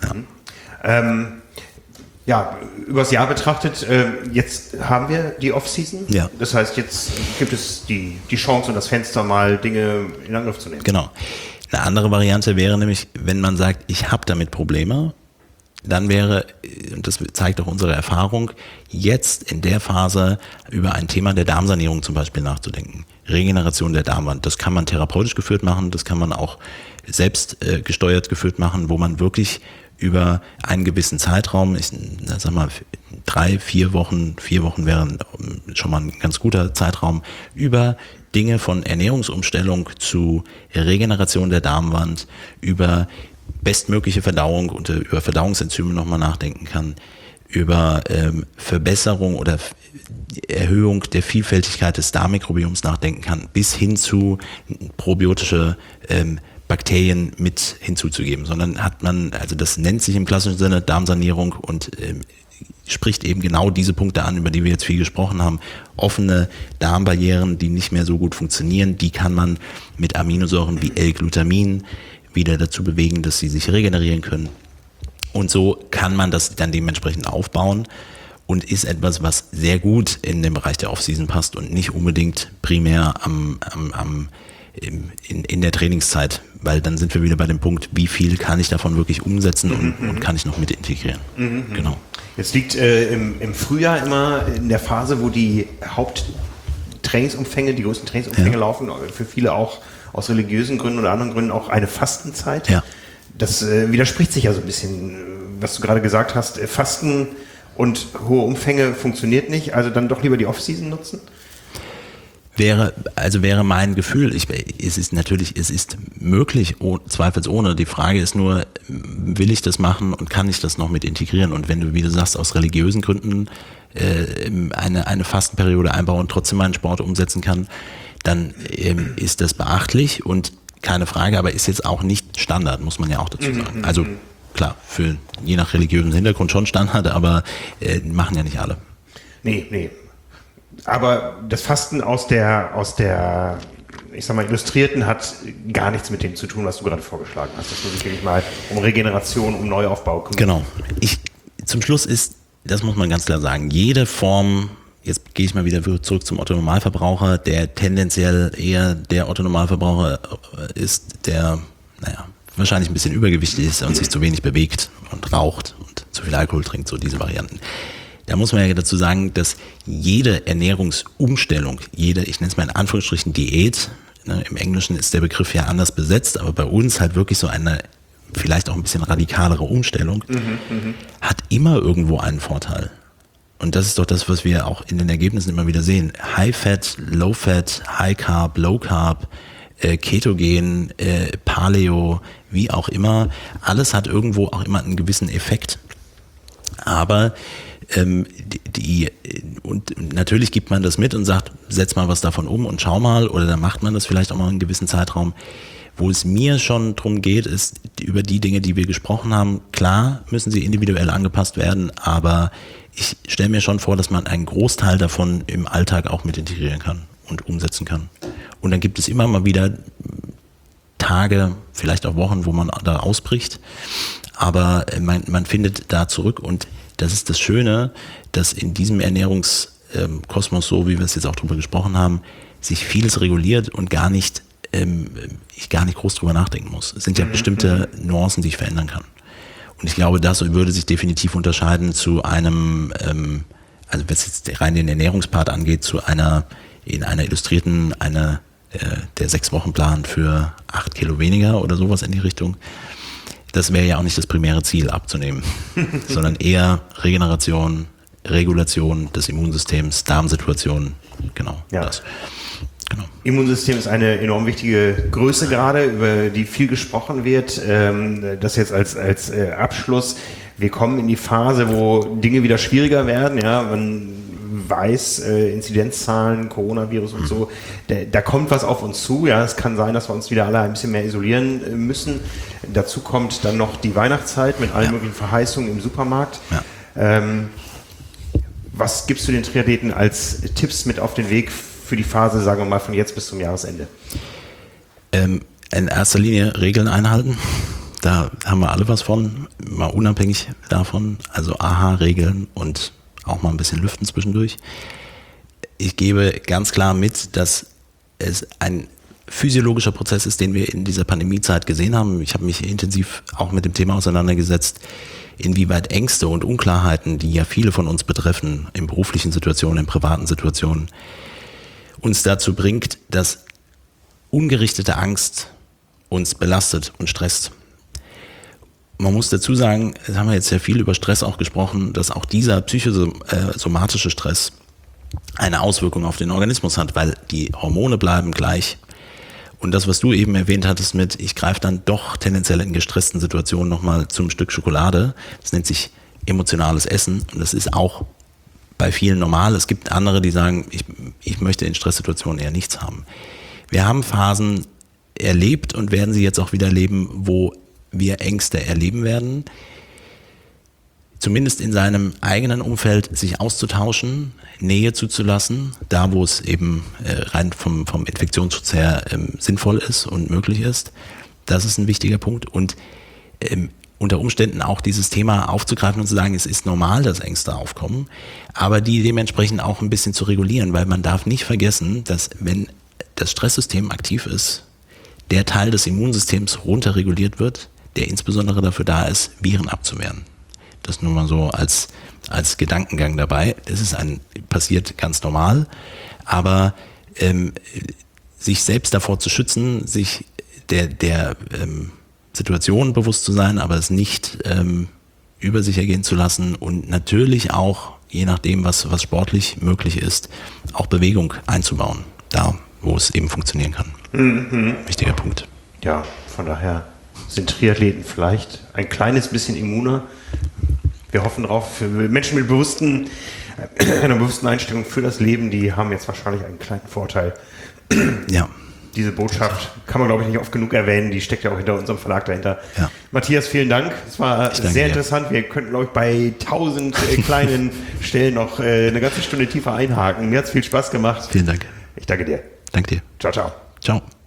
Ja, übers Jahr betrachtet, jetzt haben wir die Off-Season. Ja. Das heißt, jetzt gibt es die Chance und das Fenster, mal Dinge in Angriff zu nehmen. Genau. Eine andere Variante wäre nämlich, wenn man sagt, ich habe damit Probleme, dann wäre, und das zeigt auch unsere Erfahrung, jetzt in der Phase über ein Thema der Darmsanierung zum Beispiel nachzudenken. Regeneration der Darmwand. Das kann man therapeutisch geführt machen, das kann man auch selbst gesteuert geführt machen, wo man wirklich über einen gewissen Zeitraum, ich sag mal 3-4 Wochen, 4 Wochen wären schon mal ein ganz guter Zeitraum, über Dinge von Ernährungsumstellung zu Regeneration der Darmwand, über bestmögliche Verdauung und über Verdauungsenzyme nochmal nachdenken kann, über Verbesserung oder Erhöhung der Vielfältigkeit des Darmmikrobioms nachdenken kann, bis hin zu probiotische Bakterien mit hinzuzugeben, sondern hat man, also das nennt sich im klassischen Sinne Darmsanierung und spricht eben genau diese Punkte an, über die wir jetzt viel gesprochen haben. Offene Darmbarrieren, die nicht mehr so gut funktionieren, die kann man mit Aminosäuren wie L-Glutamin wieder dazu bewegen, dass sie sich regenerieren können. Und so kann man das dann dementsprechend aufbauen und ist etwas, was sehr gut in den Bereich der Off-Season passt und nicht unbedingt primär in der Trainingszeit, weil dann sind wir wieder bei dem Punkt, wie viel kann ich davon wirklich umsetzen und kann ich noch mit integrieren. Genau. Jetzt liegt im Frühjahr immer in der Phase, wo die Haupttrainingsumfänge, die größten Trainingsumfänge laufen, für viele auch aus religiösen Gründen oder anderen Gründen auch eine Fastenzeit. Ja. Das widerspricht sich ja so ein bisschen, was du gerade gesagt hast. Fasten und hohe Umfänge funktioniert nicht, also dann doch lieber die Off-Season nutzen? Wäre mein Gefühl, es ist möglich, zweifelsohne. Die Frage ist nur, will ich das machen und kann ich das noch mit integrieren? Und wenn du, wie du sagst, aus religiösen Gründen eine Fastenperiode einbauen und trotzdem meinen Sport umsetzen kann, dann ist das beachtlich und keine Frage, aber ist jetzt auch nicht Standard, muss man ja auch dazu sagen. Also klar, für je nach religiösen Hintergrund schon Standard, aber machen ja nicht alle. Nee. Aber das Fasten aus der, ich sag mal, Illustrierten hat gar nichts mit dem zu tun, was du gerade vorgeschlagen hast. Das muss sich wirklich mal um Regeneration, um Neuaufbau kümmern. Genau. Zum Schluss ist, das muss man ganz klar sagen, jede Form, jetzt gehe ich mal wieder zurück zum Otto-Normalverbraucher, der tendenziell eher der Otto-Normalverbraucher ist, der, wahrscheinlich ein bisschen übergewichtig ist und sich zu wenig bewegt und raucht und zu viel Alkohol trinkt, so diese Varianten. Da muss man ja dazu sagen, dass jede Ernährungsumstellung, ich nenne es mal in Anführungsstrichen Diät, im Englischen ist der Begriff ja anders besetzt, aber bei uns halt wirklich so eine vielleicht auch ein bisschen radikalere Umstellung, hat immer irgendwo einen Vorteil. Und das ist doch das, was wir auch in den Ergebnissen immer wieder sehen. High Fat, Low Fat, High Carb, Low Carb, Ketogen, Paleo, wie auch immer, alles hat irgendwo auch immer einen gewissen Effekt. Aber und natürlich gibt man das mit und sagt, setz mal was davon um und schau mal, oder dann macht man das vielleicht auch mal einen gewissen Zeitraum. Wo es mir schon drum geht, ist über die Dinge, die wir gesprochen haben, klar müssen sie individuell angepasst werden, aber ich stelle mir schon vor, dass man einen Großteil davon im Alltag auch mit integrieren kann und umsetzen kann. Und dann gibt es immer mal wieder Tage, vielleicht auch Wochen, wo man da ausbricht, aber man findet da zurück, und das ist das Schöne, dass in diesem Ernährungskosmos, so wie wir es jetzt auch drüber gesprochen haben, sich vieles reguliert und ich gar nicht groß drüber nachdenken muss. Es sind ja bestimmte Nuancen, die ich verändern kann. Und ich glaube, das würde sich definitiv unterscheiden zu einem, also was jetzt rein den Ernährungspart angeht, in einer illustrierten, der 6-Wochen-Plan für 8 Kilo weniger oder sowas in die Richtung. Das wäre ja auch nicht das primäre Ziel, abzunehmen, sondern eher Regeneration, Regulation des Immunsystems, Darmsituation, genau. Ja. Das. Genau. Immunsystem ist eine enorm wichtige Größe gerade, über die viel gesprochen wird. Das jetzt als Abschluss. Wir kommen in die Phase, wo Dinge wieder schwieriger werden. Ja, man weiß, Inzidenzzahlen, Coronavirus und so, da kommt was auf uns zu. Ja, es kann sein, dass wir uns wieder alle ein bisschen mehr isolieren müssen. Dazu kommt dann noch die Weihnachtszeit mit allen möglichen Verheißungen im Supermarkt. Ja. Was gibst du den Triathleten als Tipps mit auf den Weg für die Phase, sagen wir mal, von jetzt bis zum Jahresende? In erster Linie Regeln einhalten. Da haben wir alle was von, mal unabhängig davon. Also AHA-Regeln und auch mal ein bisschen lüften zwischendurch. Ich gebe ganz klar mit, dass es ein physiologischer Prozess ist, den wir in dieser Pandemiezeit gesehen haben. Ich habe mich intensiv auch mit dem Thema auseinandergesetzt, inwieweit Ängste und Unklarheiten, die ja viele von uns betreffen, in beruflichen Situationen, in privaten Situationen, uns dazu bringt, dass ungerichtete Angst uns belastet und stresst. Man muss dazu sagen, jetzt haben wir jetzt sehr viel über Stress auch gesprochen, dass auch dieser psychosomatische Stress eine Auswirkung auf den Organismus hat, weil die Hormone bleiben gleich. Und das, was du eben erwähnt hattest mit, ich greife dann doch tendenziell in gestressten Situationen nochmal zum Stück Schokolade, das nennt sich emotionales Essen, und das ist auch bei vielen normal. Es gibt andere, die sagen, ich möchte in Stresssituationen eher nichts haben. Wir haben Phasen erlebt und werden sie jetzt auch wieder erleben, wo wir Ängste erleben werden. Zumindest in seinem eigenen Umfeld sich auszutauschen, Nähe zuzulassen, da wo es eben rein vom Infektionsschutz her sinnvoll ist und möglich ist. Das ist ein wichtiger Punkt. Und unter Umständen auch dieses Thema aufzugreifen und zu sagen, es ist normal, dass Ängste aufkommen, aber die dementsprechend auch ein bisschen zu regulieren, weil man darf nicht vergessen, dass wenn das Stresssystem aktiv ist, der Teil des Immunsystems runterreguliert wird, der insbesondere dafür da ist, Viren abzuwehren. Das nur mal so als Gedankengang dabei. Das passiert ganz normal, aber sich selbst davor zu schützen, sich der Situation bewusst zu sein, aber es nicht über sich ergehen zu lassen und natürlich auch, je nachdem, was sportlich möglich ist, auch Bewegung einzubauen, da wo es eben funktionieren kann. Wichtiger Punkt. Ja, von daher sind Triathleten vielleicht ein kleines bisschen immuner. Wir hoffen drauf, für Menschen mit einer bewussten Einstellung für das Leben, die haben jetzt wahrscheinlich einen kleinen Vorteil. Ja. Diese Botschaft kann man, glaube ich, nicht oft genug erwähnen. Die steckt ja auch hinter unserem Verlag dahinter. Ja. Matthias, vielen Dank. Es war sehr interessant. Wir könnten, glaube ich, bei 1000 kleinen Stellen noch eine ganze Stunde tiefer einhaken. Mir hat es viel Spaß gemacht. Vielen Dank. Ich danke dir. Danke dir. Ciao, ciao. Ciao.